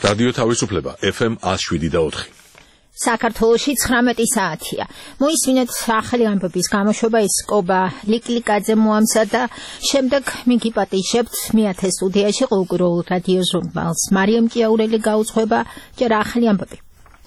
რადიო თავისუფლება FM 107.4. საქართველოში 19 საათია. მოისმინეთ ახალი ამბების გამოშვება ისკობა ლიკლიკაძე მოამზადა, შემდეგ მიგიპატიშებთ მეათე სტუდიაში ყოველკვირეულ რადიო ჟურნალს. მარიამ ჭიაურელი გაუძღვება ჯერ ახალი ამბები.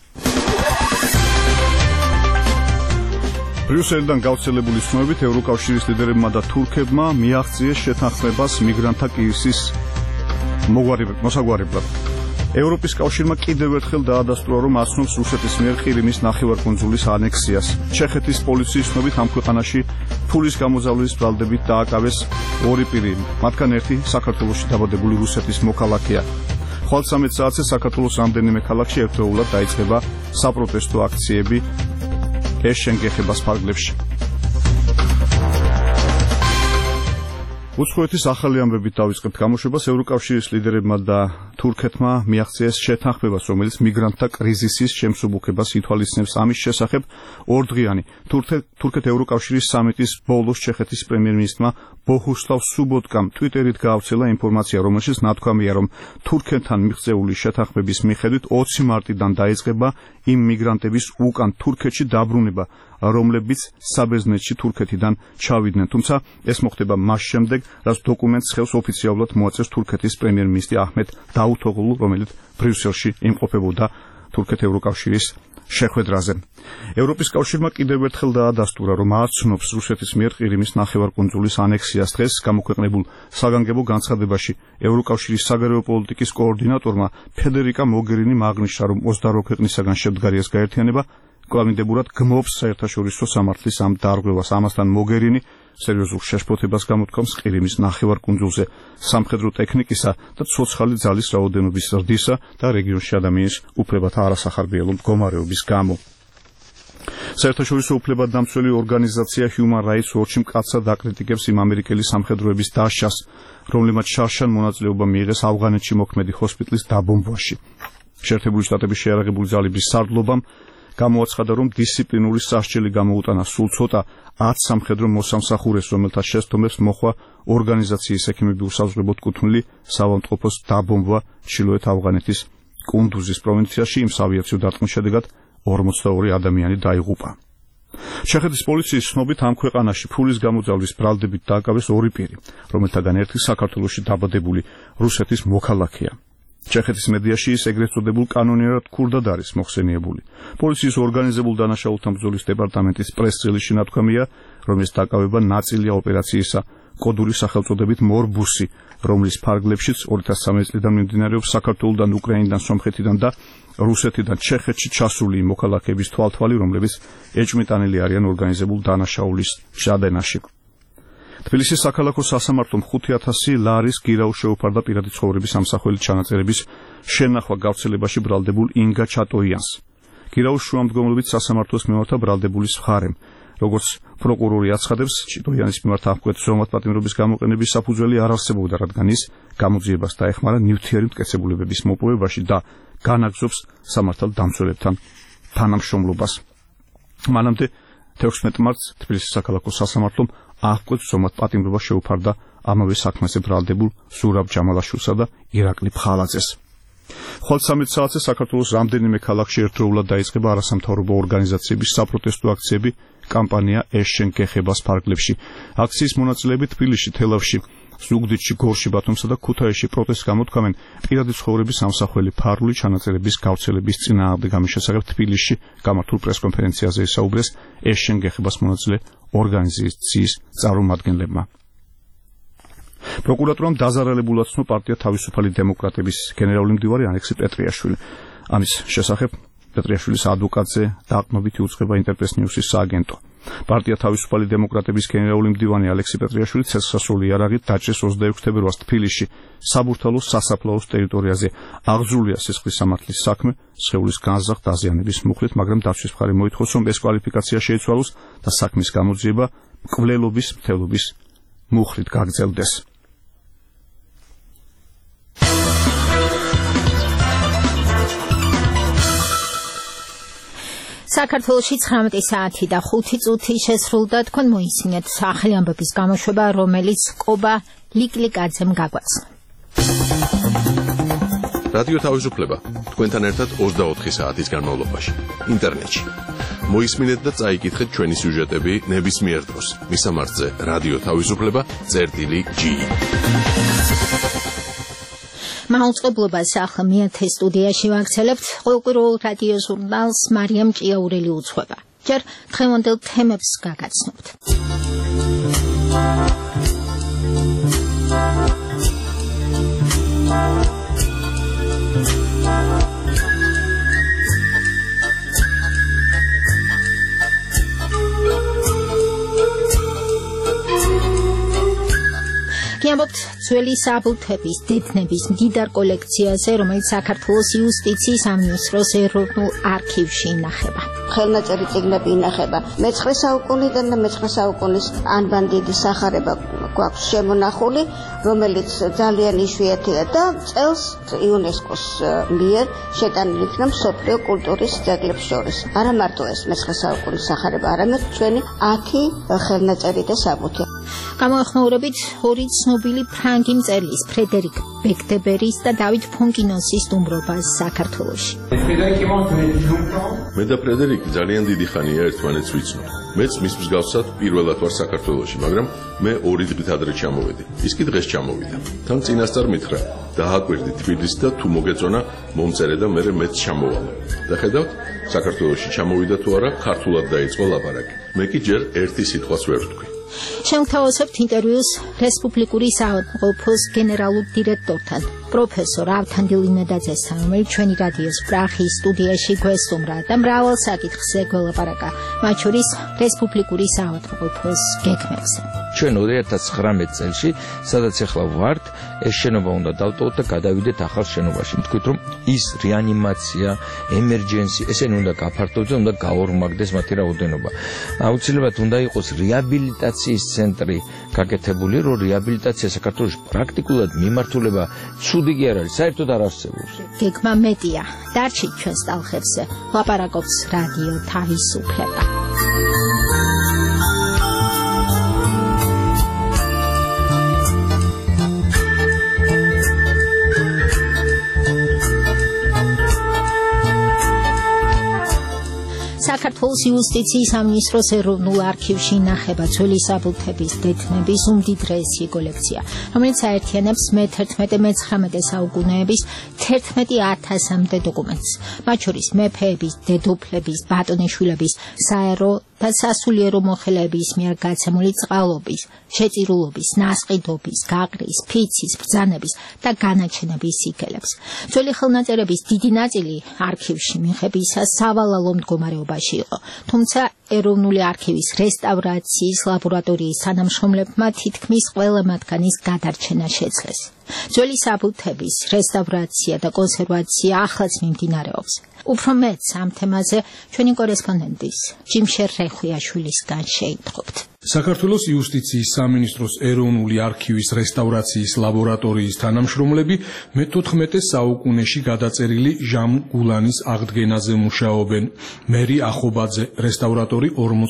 ბრიუსელიდან გავრცელებული ცნობებით ევროკავშირის ლიდერებმა და თურქებმა მიაღწიეს შეთანხმებას მიგრანტთა კრიზისის მოსაგვარებლად. ევროპის კავშირმა კიდევ ერთხელ დაადასტურა, რომ აცნობს რუსეთის მიერ ყირიმის ნახევარკუნძულის ანექსიას. ჩეხეთის პოლიციის ცნობით ამ ქვეყანაში ფულის გამოძალვის ბრალდებით დააკავეს ორი პირი, მათგან ერთი საქართველოში დაბადებული რუსეთის მოქალაქეა. ხვალ 13 საათზე საქართველოს რამდენიმე ქალაქში ერთდროულად დაიწყება საპროტესტო აქციები ეშენგეხებას ფარგლებში. უცხოეთის ახალი ამბებით დავიწყებთ გამოშვებას. ევროკავშირის ლიდერებმა და თურქეთმა მიაღწიეს შეთანხმებას, რომელიც მიგრანტთა კრიზისის შემსუბუქებას ითვალისწინებს. ამის შესახებ ორდღიანი თურქეთ-ევროკავშირის სამიტის ბოლოს ჩეხეთის პრემიერ-მინისტრმა ბოჰუსლავ სუბოტკამ ტვიტერით გაავრცელა ინფორმაცია, რომელშიც ნათქვამია, რომ თურქეთთან მიღწეული შეთანხმების მიხედვით 20 მარტიდან დაიწყება იმ მიგრანტების უკან თურქეთში დაბრუნება, რომლებიც საბერძნეთში თურქეთიდან ჩავიდნენ. თუმცა ეს მოხდება მას შემდეგ, რაც დოკუმენტს ხელს ოფიციალურად მოაწერს თურქეთის პრემიერ-მინისტრი აჰმედ დაუთოღლუ, რომელიც ბრიუსელში იმყოფებოდა თურქეთ-ევროკავშირის შეხვედრაზე. ევროპის კავშირმა კიდევ ერთხელ დაადასტურა, რომ აცნობს რუსეთის მიერ ყირიმის ნახევარკუნძულის ანექსიას. დღეს გამოქვეყნებულ საგანგებო განცხადებაში ევროკავშირის საგარეო პოლიტიკის კოორდინატორმა ფედერიკა მოგერინიმ აღნიშნა, რომ 28 ქვეყნისაგან შემდგარი ეს გაერთიანება კვლავინდებურად გმობს საერთაშორისო სამართლის ამ დარღვევას. ამასთან მოგერინი სერიოზულ შეშფოთებას გამოთქვამს ყირიმის ნახევარკუნძულზე სამხედრო ტექნიკისა და ცოცხალი ძალის რაოდენობის ზრდისა და რეგიონში ადამიანის უფლებათა არასახარბიელო მდგომარეობის გამო. საერთაშორისო უფლებადამცველი ორგანიზაცია Human Rights Watch მკაცად აკრიტიკებს იმ ამერიკელი სამხედროების დაშას, რომლებმაც შარშან მონაწილეობა მიიღეს ავღანეთში მოქმედი ჰოსპიტალის დაბომბვაში. შეერთებული შტატების შეიარაღებული ძალების სარდლობამ გამოაცხადა, რომ დისციპლინური სასჯელი გამოუტანა სულ ცოტა 10 სამხედრო მოსამსახურეს, რომელთა შესთქმებს მოხვა ორგანიზაციის ექიმები უსაზღვრებლად კუთვნილი საავადმყოფოს დაბომბვა ჩრდილოეთ ავღანეთის კუნდუზის პროვინციაში. იმ ავიაციო დარტყმის შედეგად 42 ადამიანი დაიღუპა. ჩეხეთის პოლიციის ცნობით ამ ქვეყანაში ფულის გამოძალვის ბრალდებით დააკავეს ორი პირი, რომელთაგან ერთი საქართველოში დაბადებული რუსეთის მოქალაქეა. ჩეხეთის მედიაში ის ეგრეთ წოდებულ კანონიერად ქურდად არის მოხსენიებული. პოლიციის ორგანიზებულ დანაშაულთა ბრძოლის დეპარტამენტის პრეს-რელიზში ნათქვამია, რომ ეს დაკავება ნაწილია ოპერაციისა კოდური სახელწოდებით მორბუსი, რომლის ფარგლებშიც 2013 წლიდან მიმდინარეობს საქართველოსთან, უკრაინიდან, სომხეთიდან და რუსეთიდან ჩეხეთში ჩასული მოქალაქეების თვალთვალი, რომლებიც ეჭვმიტანილი არიან ორგანიზებულ დანაშაულის ჩადენაში. თბილისის საქალაქო სასამართლომ 5,000 ლარის გირაუს შეუფარდა პირადი ცხოვრების ამსახველი ჩანაწერების შენახვა გავრცელებაში ბრალდებულ ინგა ჩატოიანს. გირაუს შუამდგომლობით სასამართლოს მიმართა ბრალდებულის მხარემ. როგორც პროკურორი აცხადებს, ჩატოიანის მიმართ აღკვეთ ზომად პატიმრობის გამოყენების საფუძველი არ არსებობდა, რადგან ის გამოძიებას დაეხმარა ნივთიერი მტკიცებულებების მოპოვებაში და განაგრძობს სამართალდამცველებთან თანამშრომლობას. მანამდე 16 მარტს თბილისის საქალაქო სასამართლომ აღკვეთ ზომად პატიმრობა შეუფარდა ამავე საქმეზე ბრალდებულ ზურაბ ჯამალაშვილსა და ირაკლი ფხალაძეს. ხვალ 13 საათზე საქართველოს რამდენიმე ქალაქში ერთდროულად დაიწყება არასამთავრობო ორგანიზაციების საპროტესტო აქციები კამპანია ეშენგეხებას ფარგლებში. აქციის მონაწილეები თბილისში, თელავში, ზუგდიდში, გორში, ბათუმსა და ქუთაისში პროტესტს გამოთქვამენ პირადი ცხოვრების ამსახველი ფარული ჩანაწერების გავრცელების წინააღმდეგ. ამის შესახებ თბილისში გამართულ პრესკონფერენციაზე ისაუბრეს ეშენგეხებას მონაწილე ორგანიზაციის წარმომადგენლებმა. პროკურატურამ დაზარალებულად ცნო პარტია თავისუფალი დემოკრატების გენერალური მდივარი ალექსი პეტრიაშვილი. ამის შესახებ პეტრიაშვილის ადვოკატზე დაყრდნობით იუწყება ინტერპრეს ნიუსის სააგენტო. პარტია თავისუფალი დემოკრატების გენერალური მდივანი ალექსი პეტრიაშვილი ცეცხლსასროლი იარაღით დაჭრეს 26 თებერვალს თბილისში საბურთალოს სასაფლაოს ტერიტორიაზე. აღძრულია სისხლის სამართლის საქმე, სხეულის განზრახ დაზიანების მუხლით, მაგრამ დაცვის მხარე მოითხოვს, რომ ეს კვალიფიკაცია შეიცვალოს და საქმის გამოძიება მკვლელობის მთელობის მუხლით გაგრძელდეს. საქართველოში 19 საათი და 5 წუთი შესრულდა. თქვენ მოისმინეთ ახალი ამბების გამოშვება, რომელიც კობა ლიკლიკაძემ გაგვაცნო. რადიო თავისუფლება თქვენთან ერთად 24 საათის განმავლობაში ინტერნეტში. მოისმინეთ და წაიკითხეთ ჩვენი სიუჟეტები ნებისმიერ დროს. მისამართზე რადიო თავისუფლება.gi. მაუწყებლობას ახლა მეათე სტუდიაში ვაქცელებთ ყოველკვირეულ რადიო ჟურნალს მარიამ ჭიაურელი უძღვება. ჯერ დღევანდელ თემებს გაგაცნობთ. Გიამბობთ ძველი საბუთების დედნების მდიდარ კოლექციაზე, რომელიც საქართველოს იუსტიციის სამინისტროს ეროვნულ არქივში ინახება. ხელნაწერი წიგნები ინახება მე-9 საუკუნიდან და მე-9 საუკუნის ანბანდიდის სახარება გვაქვს შემონახული, რომელიც ძალიან იშვიათია და წელს იუნესკოს მიერ შეტანილი იქნა მსოფლიო კულტურის ძეგლებს შორის. არა მარტო ეს მე-9 საუკუნის სახარება, არამედ ჩვენი 10 ხელნაწერი და საბუთი. გამოეხმაურებით ორი ცნობილი ფრანგი მწერლის ფრედერიკ ბეკდებერის და დავით ფონკინოსის სტუმრობას საქართველოში. მე და ფრედერიკი ძალიან დიდი ხანია ერთმანეთს ვიცნობ. მეც მის მსგავსად პირველად ვარ საქართველოში, მაგრამ მე 2 დღით ადრე ჩამოვედი. ის კი დღეს ჩამოვიდა. თან წინასწარ მითხრა, დააკვირდი თბილისს და თუ მოგეწონა, მომწერე და მე მეც ჩამოვალ. და ხედავთ, საქართველოში ჩამოვიდა თუ არა, ქართულად დაიწყო ლაპარაკი. მე კი ჯერ ერთი სიტყვას ვერ ვთქვი. შევთავაზებთ ინტერვიუს რესპუბლიკური საავადმყოფოს გენერალურ დირექტორთან, პროფესორ ავთანდილ იმედაძესთან, რომელიც ჩვენი რადიოს პრაღის სტუდიაში გვესტუმრა და მრავალ საკითხზე გველაპარაკა, მათ შორის რესპუბლიკური საავადმყოფოს გეგმებზე. ჩვენ 2019 წელში, სადაც ახლა ვართ, ეს შენობა უნდა დავტოვოთ და გადავიდეთ ახალ შენობაში. თქვით, რომ ის რეანიმაცია, ემერჯენსი, ესენი უნდა გაფართოვდეს და უნდა გაორმაგდეს მათი რაოდენობა. აუცილებლად უნდა იყოს რეაბილიტაციის ცენტრი გაკეთებული, რომ რეაბილიტაცია საქართველოს პრაქტიკულად მიმართულება ცუდი კი არ არის, საერთოდ არ არსებობს. გეგმა მეტია. დარჩით ჩვენს ტალღებზე. ლაპარაკობს რადიო თავისუფლება. საქართველოს იუსტიციის სამინისტროს ეროვნულ არქივში ინახება ძველი საბუთების დედნების უმდიდრესი კოლექცია, რომელიც აერთიანებს მე-11 და მე-19 საუკუნეების 11,000-მდე დოკუმენტს. მათ შორის მეფეების, დედოფლების, ბატონიშვილების, საერო და სასულიერო მოხელეების მიერ გაცემული წყალობის, შეწირულობის, ნასყიდობის, გაყრის, ფიცის, ბრძანების და განაჩენების სიგელებს. ძველი ხელნაწერების დიდი ნაწილი არქივში მიღებისას სავალალო მდგომარეობაში იყო, თუმცა ეროვნული არქივის რესტავრაციის ლაბორატორიის თანამშრომლებმა თითქმის ყველა მათგანის გადარჩენა შეძლეს. ძველი საბუთების რესტავრაცია და კონსერვაცია ახლაც მიმდინარეობს. უფრო მეც ამ თემაზე ჩვენი კორესპონდენტის ჯიმშერ რეხვიაშვილისგან შეიტყობთ. საქართველოს იუსტიციის სამინისტროს ეროვნული არქივის რესტავრაციის ლაბორატორიის თანამშრომლები მე-14 საუკუნეში გადაწერილი ჟამ გულანის აღდგენაზე მუშაობენ. მერი ახობაძე, რესტავრატორი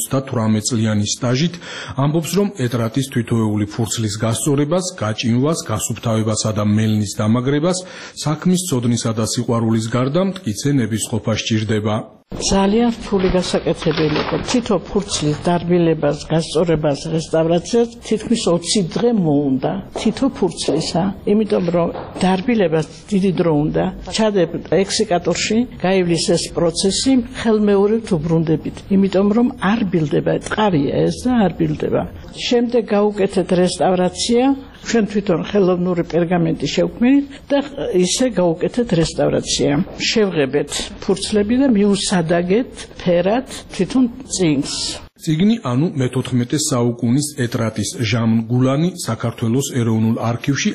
58 წლიანი სტაჟით, ამბობს, რომ ეტრატის თითოეული ფურცლის გასწორებას, გაჭიმვას, გასუფთავებასა და მელნის დამაგრებას, საქმის ცოდნისა და სიყვარულის გარდა მტკიცე ნებისყოფა სჭირდება. ძალიან რთული გასაკეთებელი იყო. თითო ფურცლის დარბილებას, გასწორებას, რესტავრაციას თითქმის 20 დღე მოუნდა. თითო ფურცლისა, იმიტომ რომ დარბილებას დიდი დრო უნდა. ჩადებ ექსიკატორში, გაივლის ეს პროცესი ხელმეორედ უბრუნდებით. იმიტომ რომ არ ბილდება, ტყავია ეს და არ ბილდება. შემდეგ გაუკეთეთ რესტავრაცია, ჩვენ თვითონ ხელოვნური პერგამენტი შევქმნით და ისე გაუკეთეთ რესტავრაცია. შევღებეთ ფურცლები და მიუსადაგეთ ფერად თვითონ წიგნს. წიგნი ანუ მე-14 საუკუნის ეტრატის ჟამ გულანი საქართველოს ეროვნულ არქივში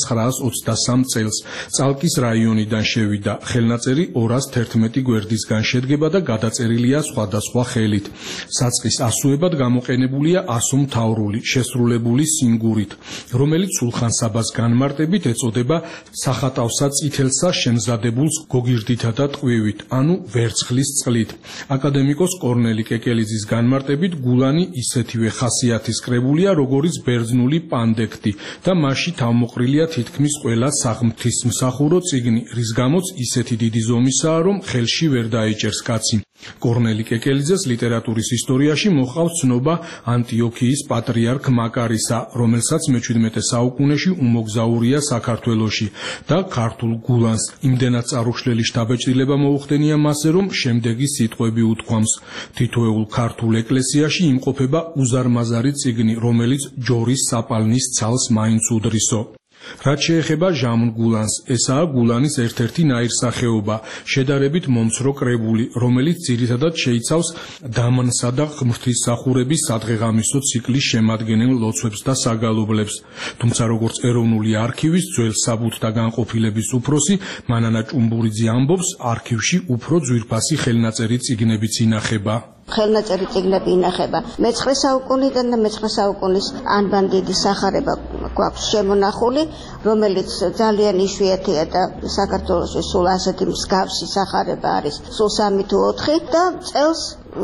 1923 წელს წალკის რაიონიდან შევიდა. ხელნაწერი 211 გვერდისგან შედგება და გადაწერილია სხვადასხვა ხელით. საწყის ასოებად გამოყენებულია ასომთავრული შესრულებული სინგურით, რომელიც სულხან-საბას განმარტებით ეწოდება სახატავსა წითელსა შემზადებულს გოგირდითა და ტყვივით, ანუ ვერცხლის წყლით. აკადემიკოს კორნელი კეკელიძის განმარტებით დამატებით გულანი ისეთივე ხასიათის კრებულია, როგორიც ბერძნული პანდექტი და მასში თავმოყრილია თითქმის ყველა საღვთისმსახურო წიგნი, რის გამოც ისეთი დიდი ზომისაა, რომ ხელში ვერ დაიჭერს კაცი. კორნელი კეკელიძეს ლიტერატურის ისტორიაში მოჰყავს ცნობა ანტიოქიის პატრიარქ მაკარისა, რომელსაც მე-17 საუკუნეში უმოგზაურია საქართველოში და ქართულ გულანს იმდენად წარუხშლელი შთაბეჭდილება მოუხდენია მასზე, რომ შემდეგი სიტყვები უთქვამს: თითოეულ ქართულ ეკლესიაში იმყოფება უზარმაზარი წიგნი, რომელიც ჯორის საპალნის ცალს მაინც უდრისო. რაც შეეხება ჟამუნ გულანს, ესაა გულანის ერთ-ერთი ნაირსახეობა, შედარებით მომცრო კრებული, რომელიც ძირითადად შეიცავს დამნსა და ღმრთისმსახურების სადღეღამისო ციკლის შემადგენელ ლოცვებს და საგალობლებს. თუმცა როგორც ეროვნული არქივის ძველ საბუთთა განყოფილების უფროსი მანანა ჭუმბურიძე ამბობს, არქივში უფრო ძვირფასი ხელნაწერი წიგნებიც ინახება. ხელნაწერი წიგნები ინახება მე-9 საუკუნიდან და მე-9 საუკუნის ანბანდიდის სახარება გვაქვს შემონახული, რომელიც ძალიან იშვიათია და საქართველოში სულ ასეთი მსგავსი სახარება არის სულ 3 თუ 4 და წელს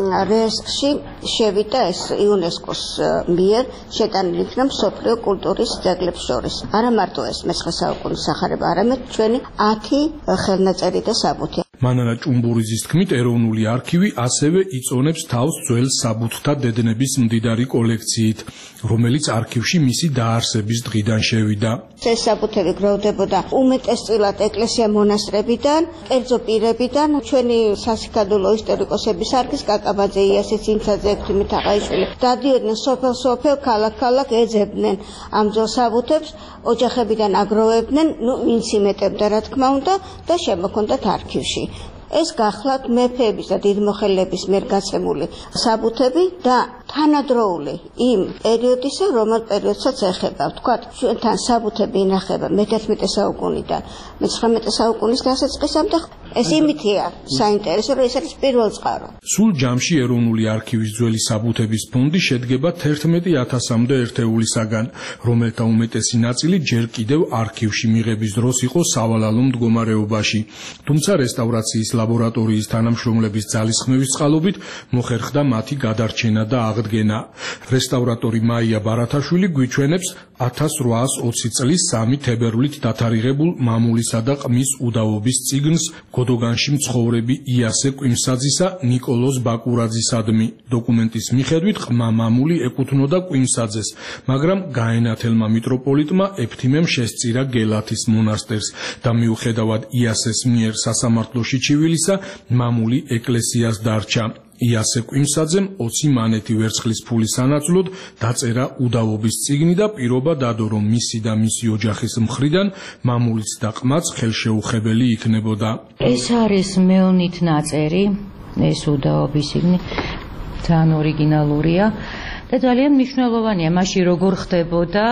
რესტში შევიდა ეს იუნესკოს მიერ შეტანილი იქნა მსოფლიო კულტურის ძეგლებს შორის. არა მარტო ეს მე-9 საუკუნის სახარება, არამედ ჩვენი 10 ხელნაწერი და საბუთი. მანანა ჭუმბურიძის თქმით, ეროვნული არქივი ასევე იწონებს თავს ძველ საბუთთა დედნების მდიდარი კოლექციით, რომელიც არქივში მისი დაარსების დღიდან შევიდა. ეს საბუთები გროვდებოდა უმეტესწილად ეკლესია-მონასტრებიდან, კერძო პირებიდან, ჩვენი სასიკადულო ისტორიკოსების არქის კაკაბაძე, იასე ცინცაძე, ექვთიმე თაყაიშვილი დადიოდნენ სოფელ-სოფელ, ქალაქ-ქალაქ ეძებდნენ ამ ძველ საბუთებს, ოჯახებიდან აგროვებდნენ, ვინც იმეტებდა რა თქმა უნდა და შემოქონდათ არქივში. ეს გახლავთ მეფეების და დიდმოხელეების მიერ გაცემული საბუთები და თანადროული იმ პერიოდისა, რომელ პერიოდსაც ეხება. ვთქვათ, ჩვენთან საბუთები ინახება მე-11 საუკუნიდან მე-19 საუკუნის დასაწყისამდე. ეს იმითია საინტერესო, რომ ეს არის პირველ წყარო. სულ ჯამში ეროვნული არქივის ძველი საბუთების ფონდი შედგება 11,000-მდე ერთეულისაგან, რომელთა უმეტესი ნაწილი ჯერ კიდევ არქივში მიღების დროს იყო სავალალო მდგომარეობაში. თუმცა რესტავრაციის ლაბორატორიის თანამშრომლების ძალისხმევის წყალობით მოხერხდა მათი გადარჩენა და აღდგენა. რესტავრატორი მაია ბარათაშვილი გვიჩვენებს 1820 წლის 3 თებერვლით დათარიღებულ მამულისა და ყმის უდავობის წიგნს გოდოგანში მცხოვრები იასე კვიმსაძისა ნიკოლოზ ბაკურაძისადმი. დოკუმენტის მიხედვით ყმა მამული ეკუთვნოდა კვიმსაძეს, მაგრამ გაენათელმა მიტროპოლიტმა ეფთიმემ შესწირა გელათის მონასტერს და მიუხედავად იასეს მიერ სასამართლოში ჩივილისა, მამული ეკლესიას დარჩა. იასე კვიმსაძემ 20 მანეთი ვერცხლის ფულის სანაცვლოდ დაწერა უდავობის წიგნი და პირობა დადო, რომ მისი და მისი ოჯახის მხრიდან მამულიც და ყმაც ხელშეუხებელი იქნებოდა. ეს არის მელნით ნაწერი, ეს უდავობის წიგნი ძალიან ორიგინალურია და ძალიან მნიშვნელოვანია მასში როგორ ხდებოდა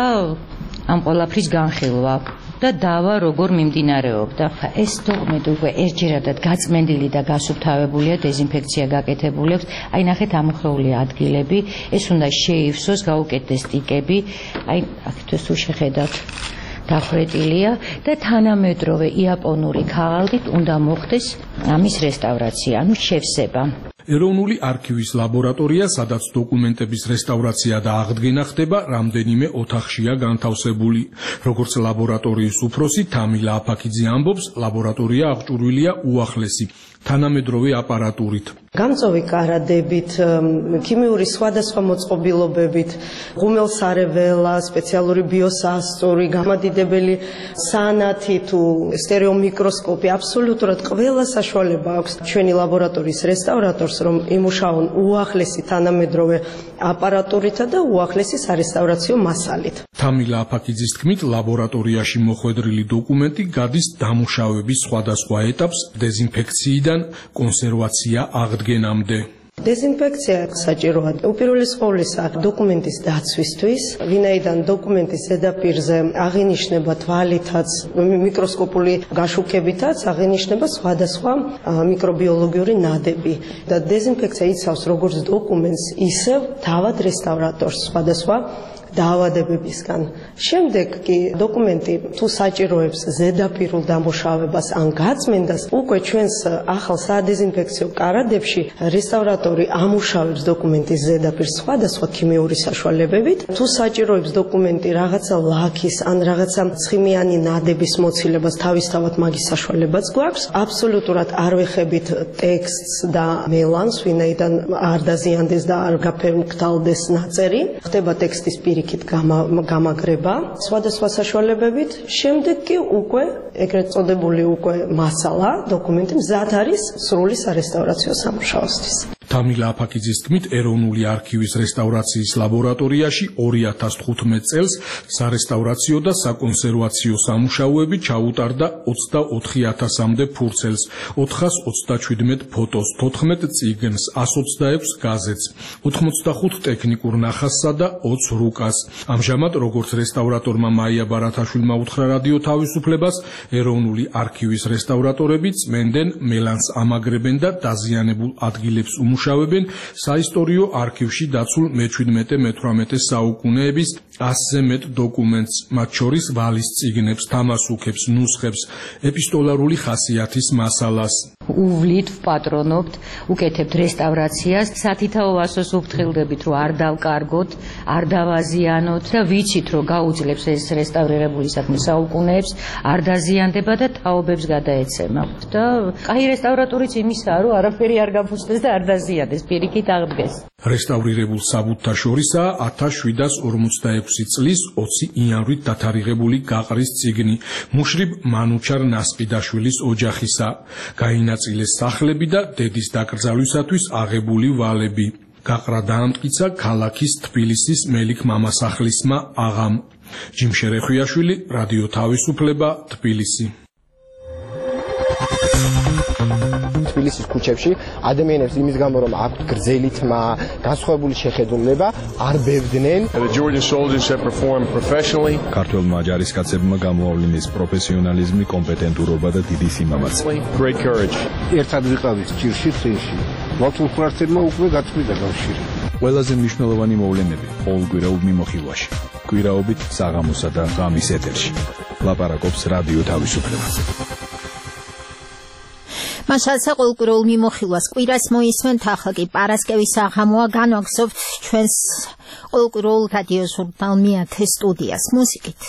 ამ ყველაფრის განხილვა და დავა როგორ მიმდინარეობდა. ეს დოკუმენტი უკვე ერთჯერადად გაწმენდილი და გასუფთავებულია, დეზინფექცია გაკეთებული აქვს. აი ნახეთ ამოხრეული ადგილები, ეს უნდა შეივსოს, გაუკეთდეს ტიკები. აი აქ თუ შეხედათ დახვრეტილია და თანამედროვე იაპონური ქაღალდით უნდა მოხდეს ამის რესტავრაცია, ანუ შევსება. ეროვნული არქივის ლაბორატორია, სადაც დოკუმენტების რესტავრაცია და აღდგენა ხდება, რამდენიმე ოთახშია განთავსებული. როგორც ლაბორატორიის უფროსი თამილა აფაქიძე ამბობს, ლაბორატორია აღჭურვილია უახლესი თანამედროვე აპარატურით. გამწოვი კარადებით, ქიმიური სხვადასხვა მოწყობილობებით, ღუმელსარეველა, სპეციალური ბიოსასწორი, გამადიდებელი სანათი თუ სტერეომიკროსკოპი, აბსოლუტურად ყველა საშუალება აქვს ჩვენი ლაბორატორიის რესტავრატორს, რომ იმუშაონ უახლესი თანამედროვე აპარატურითა და უახლესი სარესტავრაციო მასალით. თამილა აფაქიძის თქმით, ლაბორატორიაში მოხვედრილი დოკუმენტი გადის დამუშავების სხვადასხვა ეტაპს, დეზინფექციიდან კონსერვაცია აღდგენამდე. დეზინფექცია საჭიროა უპირველეს ყოვლისა დოკუმენტის დაცვისთვის, ვინაიდან დოკუმენტის ზედაპირზე აღინიშნება თვალითაც, მიკროსკოპული გაშუქებითაც აღინიშნება სხვადასხვა მიკრობიოლოგიური ნადები და დეზინფექცია იცავს როგორც დოკუმენტს, ისევ თავად რესტავრატორს სხვადასხვა დაავადებებისგან. შემდეგ კი დოკუმენტი თუ საჭიროებს ზედაპირულ დამუშავებას ან გაწმენდას, უკვე ჩვენს ახალ სადეზინფექციო კარადებში რესტავრატორი რესტავრატორი ამუშავებს დოკუმენტის ზედაპირს სხვადასხვა ქიმიური საშუალებებით, თუ საჭიროებს დოკუმენტი რაღაცა ლაქის ან რაღაცა ცხიმიანი ნადების მოცილებას თავისთავად მაგის საშუალებაც გვაქვს. აბსოლუტურად არ ვეხებით ტექსტს და მელანს, ვინაიდან არ დაზიანდეს და არ გაფერმკრთალდეს ნაწერი. ხდება ტექსტის პირიქით გამაგრება სხვადასხვა საშუალებებით. შემდეგ კი უკვე ეგრეთ წოდებული უკვე მასალა, დოკუმენტი მზად არის სრული სარესტავრაციო სამუშაოსთვის. თამილა აფაკიძის თქმით, ეროვნული არქივის რესტავრაციის ლაბორატორიაში 2015 წელს სარესტავრაციო და საკონსერვაციო სამუშაოები ჩაუტარდა 24,000-მდე ფურცელს, 427 ფოტოს, 14 წიგნს, 126 გაზეთს, 85 ტექნიკურ ნახაზსა და 20 რუკას. ამჟამად, როგორც რესტავრატორმა მაია ბარათაშვილმა უთხრა რადიო თავისუფლებას, ეროვნული არქივის რესტავრატორები წმენდენ, მელანს ამაგრებენ და დაზიანებულ ადგილებს მუშავებენ საისტორიო არქივში დაცულ მე-17-მე-18 საუკუნეების 100-ზე მეტ დოკუმენტს, მათ შორის ვალის წიგნებს, თამასუქებს, ნუსხებს, ეპისტოლარული ხასიათის მასალას. უვლით, ვპატრონობთ, უკეთებთ რესტავრაციას, სათითაო ასოს უფრთხილდებით, რომ არ დავკარგოთ, არ დავაზიანოთ და ვიცით, რომ გაუძლებს ეს რესტავრირებული საქმე საუკუნეებს, არ დაზიანდება და თაობებს გადაეცემა. და კაი რესტავრატორიც იმისაა, რომ არაფერი არ გაფუძნდეს და არ დაზიანდეს, პირიქით აღდგეს. რესტავრირებულ საბუთთა შორისაა 1746 წლის 20 იანვრით დათარიღებული გაყრის წიგნი, მუშრიბ მანუჩარ ნასყიდაშვილის ოჯახისა. გაინაწილეს სახლები და დედის დაკრძალვისათვის აღებული ვალები. გაყრა დაამტკიცა ქალაქის თბილისის მელიქ მამასახლისმა აღამ. ჯიმშერეხვიაშვილი, რადიო თავისუფლება, თბილისი. თბილისის ქუჩებში ადამიანებს იმის გამო რომ აქვთ გრძელი თმა, განსხვავებული შეხედულება, არ ბევდნენ. ქართველმა ჯარისკაცებმა გამოავლინეს პროფესიონალიზმი, კომპეტენტურობა და დიდი სიმამაცე. ერთად ვიყავით ჭირში წინში. მათულხარცებმა უკვე გაწყვიტა კავშირი. ყველაზე მნიშვნელოვანი მოვლენები ყოველკვირეულ მიმოხილვაში. კვირაობით საღამოსა და ღამის ეთერში. ლაპარაკობს რადიო თავისუფლება. მაშალსა ყოველკვირეულ მიმოხილვას კვირას მოისმენთ, ახლა კი პარასკევის საღამოა, განვაგზავნებთ ჩვენს ყოველკვირეულ რადიო ჟურნალ მეათე სტუდიას მუსიკით.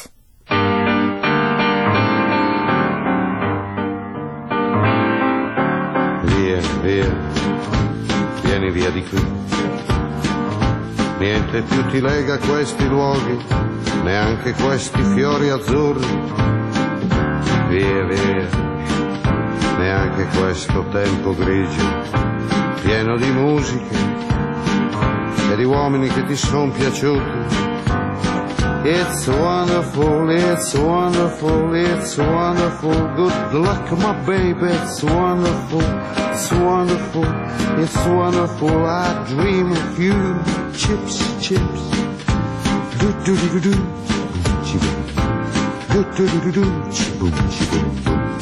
Via, via, vieni via di qui. Niente più ti lega questi luoghi, neanche questi fiori azzurri. Via, via. Neanche questo tempo grigio, pieno di musiche e di uomini che ti son piaciuti. It's wonderful, it's wonderful, it's wonderful. Good luck, my baby, it's wonderful, it's wonderful, it's wonderful. I dream of you. Chips, chips, do do do do do, chiboom, do do do do do, chiboom, chiboom.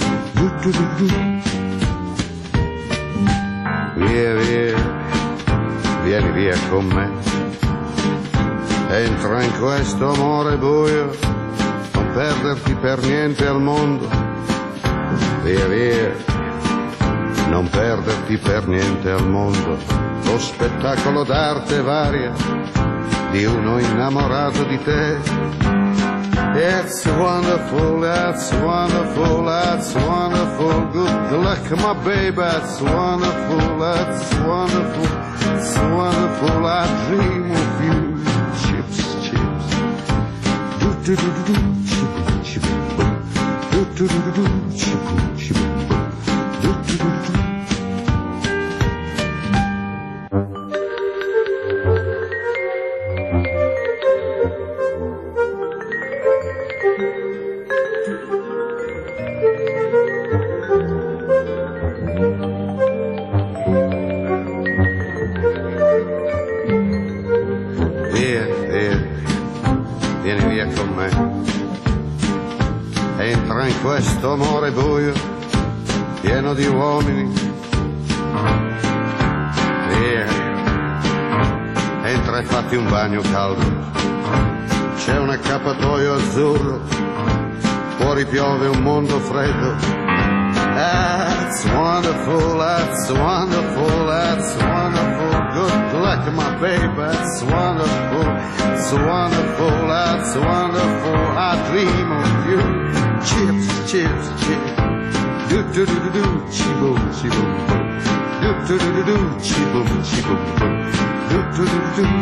Via, via, vieni via con me. Entra in questo amore buio, non perderti per niente al mondo. Via, via, non perderti per niente al mondo. Lo spettacolo d'arte varia di uno innamorato di te. It's wonderful, that's wonderful, that's wonderful. Good luck, my baby, that's wonderful, that's wonderful, it's wonderful. I dream of you. Chips, chips, do do do do do, chip chip, do do do do do, chip chip, do do do do. Questo amore buio, pieno di uomini. Via, entra e fatti un bagno caldo. C'è un accappatoio azzurro, fuori piove un mondo freddo. That's wonderful, that's wonderful, that's wonderful. like my baby. It's wonderful, it's wonderful, it's wonderful. I dream of you. Chips, chips, chips. Do do do do do, chi-boom, chi-boom, boom. Do do do do do, chi-boom, chi-boom, boom. Do do do do do.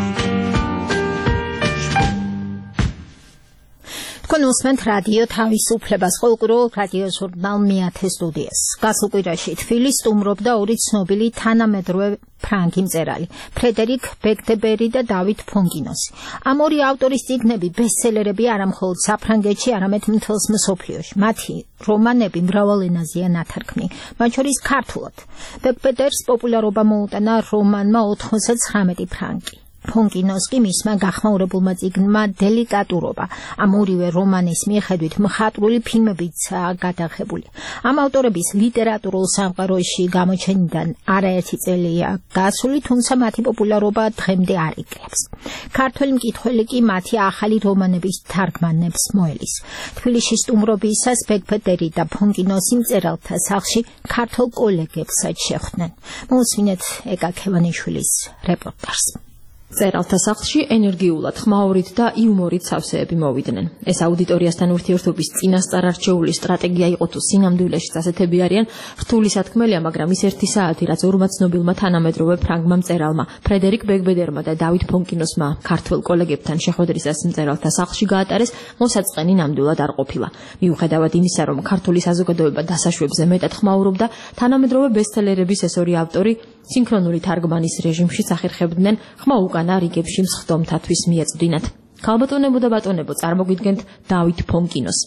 თქვენ უსმენთ რადიო თავისუფლებას, ყოველკვირეულ რადიო ჟურნალ მეათე სტუდიას. გასულ კვირაში თბილისს სტუმრობდა ორი ცნობილი თანამედროვე ფრანგი მწერალი, ფრედერიკ ბეგდებერი და დავით ფონკინოსი. ამ ორი ავტორის წიგნები ბესტსელერები არა მხოლოდ საფრანგეთში, არამედ მთელს მსოფლიოში. მათი რომანები მრავალ ენაზეა ნათარგმნი, მათ შორის ქართულად. ბეგბედერს პოპულარობა მოუტანა რომანმა 99 ფრანკი. ფონკინოს კი მისმა გახმაურებულმა წიგნმა დელიკატურობა. ამ ორივე რომანის მიხედვით მხატვრული ფილმებიცაა გადაღებული. ამ ავტორების ლიტერატურულ სამყაროში გამოჩენიდან არაერთი წელია გასული, თუმცა მათი პოპულარობა დღემდე არ იკლებს. ქართველი მკითხველი კი მათი ახალი რომანების თარგმანებს მოელის. თბილისში სტუმრობისას ბეგბედერი და ფონკინოსი მწერალთა სახლში ქართულ კოლეგებსაც შეხვდნენ. მოусმინეთ ეკა ქევანიშვილის რეპორტაჟს. წერალთა სახლში ენერგიულად, ხმაურით და იუმორით სავსეები მოვიდნენ. ეს აუდიტორიასთან ურთიერთობის წინასწარარჩეული სტრატეგია იყო თუ სინამდვილეში ასეთები არიან, რთული სათქმელია, მაგრამ ის ერთი საათი, რაც ორმა ცნობილმა თანამედროვე ფრანგმა მწერალმა, ფრედერიკ ბეგბედერმა და დავით ფონკინოსმა ქართველ კოლეგებთან შეხვედრისას მწერალთა სახლში გაატარეს, მოსაწყენი ნამდვილად არ ყოფილა. მიუხედავად იმისა, რომ ქართული საზოგადოება დასაშვებზე მეტად ხმაურობდა, თანამედროვე ბესტსელერების ეს ორი ავტორი სინქრონული თარგმანის რეჟიმში სახერხებდნენ ხმა უკანა რიგებში მსხდომთათვის მიეწვდინათ. ქალბატონებო და ბატონებო, წარმოგვიდგენთ დავით ფონკინოს.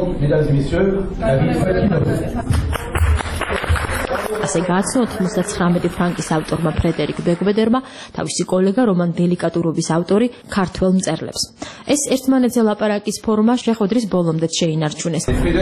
ასე გააცნო 99 ფრანკის ავტორმა ფრედერიკ ბეგბედერმა თავისი კოლეგა რომან დელიკატურობის ავტორი ქართველ მწერლებს. ეს ერთმანეთზე ლაპარაკის ფორმა შეხვედრის ბოლომდე შეინარჩუნეს.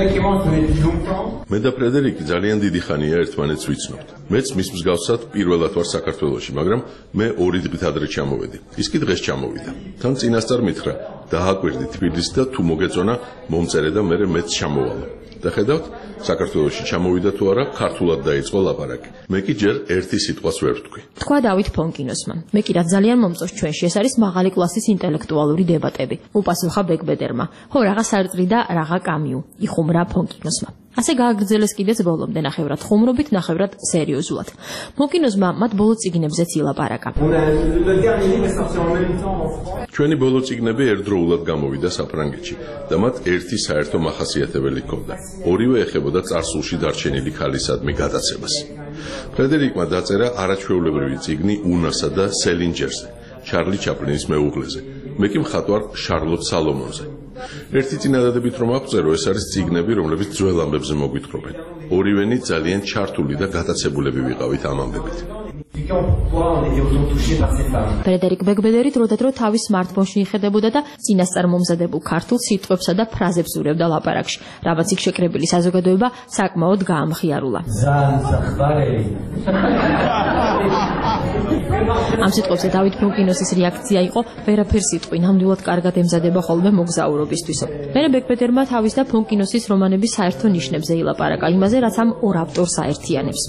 მე და ფრედერიკი ძალიან დიდი ხანია ერთმანეთს ვიცნობთ. მეც მის მსგავსად პირველად ვარ საქართველოში, მაგრამ მე 2 დღით ადრე ჩამოვედი. ის კი დღეს ჩამოვიდა. თან წინასწარ მითხრა, დააკვირდი თბილისს და თუ მოგეწონა, მომწერე და მე მეც ჩამოვალო. და ხედავთ, საქართველოში ჩამოვიდა თუ არა, ქართულად დაიწყო ლაპარაკი. მე კი ჯერ ერთი სიტყვას ვერ ვთქვი. თქვა დავით ფონკინოსმა. მე კი რაც ძალიან მომწონს ჩვენში, ეს არის მაღალი კლასის ინტელექტუალური დებატები. უპასუხა ბეგბედერმა. ხო, რაღაც სარტყი და რაღა კამიუ, იხუმრა ფონკინოსმა. ასე გააგრძელეს კიდეც ბოლომდე, ნახევრად ხუმრობით, ნახევრად სერიოზულად. ფონკინოსმა მათ ბოლო წიგნებზეც ილაპარაკა. ჩვენი ბოლო წიგნები ერთდროულად გამოვიდა საფრანგეთში და მათ ერთი საერთო მახასიათებელი ჰქონდა. ორივე ეხებოდა წარსულში დარჩენილი ქალისადმი გადაცემას. ფრედერიკმა დაწერა არაჩვეულებრივი წიგნი უნასა და სელინჯერზე, ჩარლი ჩაპლინის მეუღლეზე. მე კი მხატვარ შარლოტ სალომონზე. ერთი წინადადებით რომ აღწერო, ეს არის წიგნები, რომლებიც ძველ ამბებზე მოგვითხრობენ. ორივენი ძალიან ჩართული და გადაცებულები ვიყავით ამ ამბებით. ფრედერიკ ბეგბედერი დროდადრო თავის სმარტფონში იხედებოდა და წინასწარ მომზადებულ ქართულ სიტყვებსა და ფრაზებს ურევდა ლაპარაკში. რამაც იქ შეკრებილი საზოგადოება საკმაოდ გაამხიარულა. ამ სიტყვებზე დავით ფონკინოსის რეაქცია იყო, ვერაფერს სიტყვი, ნამდვილად კარგად ემზადება ხოლმე მოგზაურობისთვისო. მერე ბეგბედერმა თავის და ფონკინოსის რომანების საერთო ნიშნებზე ილაპარაკა, იმაზე, რაც ამ ორ ავტორს აერთიანებს.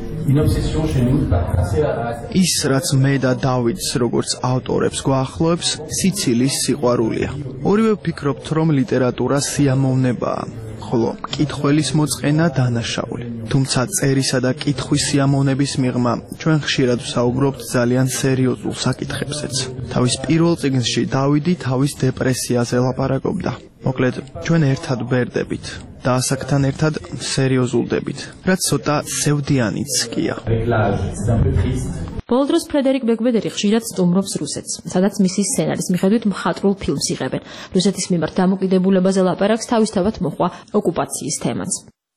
ის, რაც მე და დავიდს როგორც ავტორებს გვაახლოებს, სიცილის სიყვარულია. ორივე ვფიქრობთ, რომ ლიტერატურა სიამოვნებაა, ხოლო მკითხველის მოწყენა დანაშაული. თუმცა წერისა და კითხვის სიამოვნების მიღმა ჩვენ ხშირად ვსაუბრობთ ძალიან სერიოზულ საკითხებზეც. თავის პირველ წიგნში დავიდი თავის დეპრესიაზე ლაპარაკობდა. მოკლედ, ჩვენ ერთად ბერდებით და ასაკთან ერთად სერიოზულდებით, რაც ცოტა სევდიანიც კია. ბოლო დროს ფრედერიკ ბეგბედერი ხშირად სტუმრობს რუსეთს, სადაც მისი სცენარის მიხედვით მხატვრულ ფილმს იღებენ. რუსეთის მიმართ დამოკიდებულებაზე ლაპარაკს თავისთავად მოჰყვა ოკუპაციის თემაც.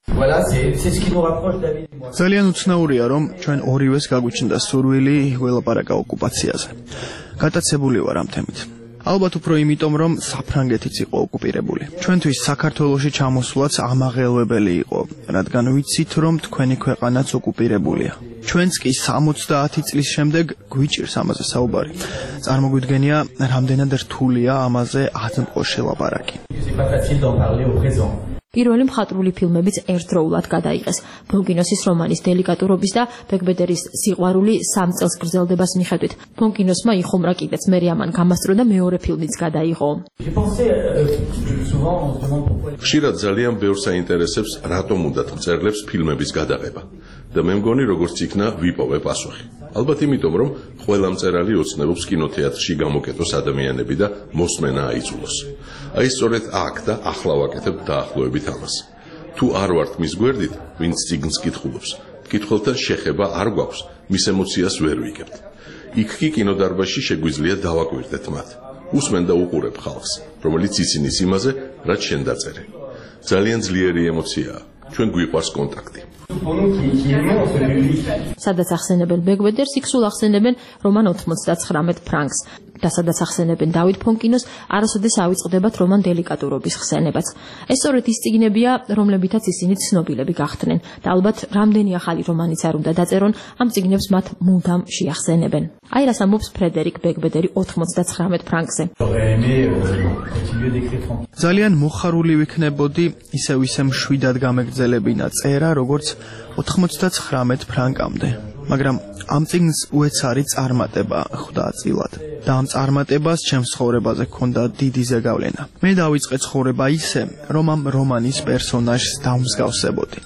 ძალიან უცნაურია, რომ ჩვენ ორივეს გაგვიჩნდა სურვილი ველაპარაკა ოკუპაციაზე. გატაცებული ვარ ამ თემით. ალბათ უფრო იმიტომ, რომ საფრანგეთიც იყო ოკუპირებული. ჩვენთვის საქართველოში ჩამოსვლაც ამაღელვებელი იყო, რადგან ვიცით, რომ თქვენი ქვეყანაც ოკუპირებულია. ჩვენც კი 70 წლის შემდეგ გვიჭირს ამაზე საუბარი. წარმოგვიდგენია, რამდენად რთულია ამაზე აზნყო შელაპარაკი. პირველი მხატვრული ფილმებიც ერთდროულად გადაიღეს. ბონკინოსის რომანის დელიკატურობის და ბეკბედერის სიყვარული 3 წელს გრძელდებას მიხედვით. ბონკინოსმა იხომრა კიდეც მერე ამან გამასწრო და მეორე ფილმიც გადაიღო. ხშირად ძალიან ბევრს აინტერესებს, რატომ უნდათ მწერლებს ფილმების გადაღება. და მე მგონი, როგორც იქნა, ვიპოვე პასუხი. ალბათ იმიტომ, რომ ყველა მწერალი ოცნებობს კინოთეატრში გამოკეტოს ადამიანები და მოსმენა აიძულოს. აი სწორედ აქ და ახლა ვაკეთებ დაახლოებით ამას. თუ არ ვართ მის გვერდით, ვინც წიგნს კითხულობს, მკითხველთან შეხება არ გვაქვს, მის ემოციას ვერ ვიგებთ. იქ კი კინოდარბაზში შეგვიძლია დავაკვირდეთ მათ. უსმენ და უყურებ ხალხს, რომელიც იცის იმაზე, რაც შენ დაწერე. ძალიან ძლიერი ემოციაა. ჩვენ გვიყვარს კონტაქტი. სადაც ახსენებენ ბეკბედერს, იქ სულ ახსენებენ რომან 99 ფრანკს. და სადაც ახსენებენ დავით ფონკინოს, არასოდეს ავიწყდებათ რომან დელიკატურობის ხსენებაც. ეს სწორედ ის წიგნებია, რომლებითაც ისინი ცნობილები გახდნენ და ალბათ რამდენი ახალი რომანიც არ უნდა დაწერონ, ამ წიგნებს მათ მუდამ შეახსენებენ. აი რას ამბობს ფრედერიკ ბეკბედერი 99 ფრანკზე. ძალიან მოხარული ვიქნებოდი ისევ მშვიდად გამეგრძელებინა წერა, როგორც 99 ფრანკამდე. მაგრამ ამ წიგნს უეცარი წარმატება ხვდა წილად და ამ წარმატებას ჩემს ცხოვრებაზე ჰქონდა დიდი ზეგავლენა. მე დავიწყე ცხოვრება ისე, რომ ამ რომანის პერსონაჟს დავმსგავსებოდი.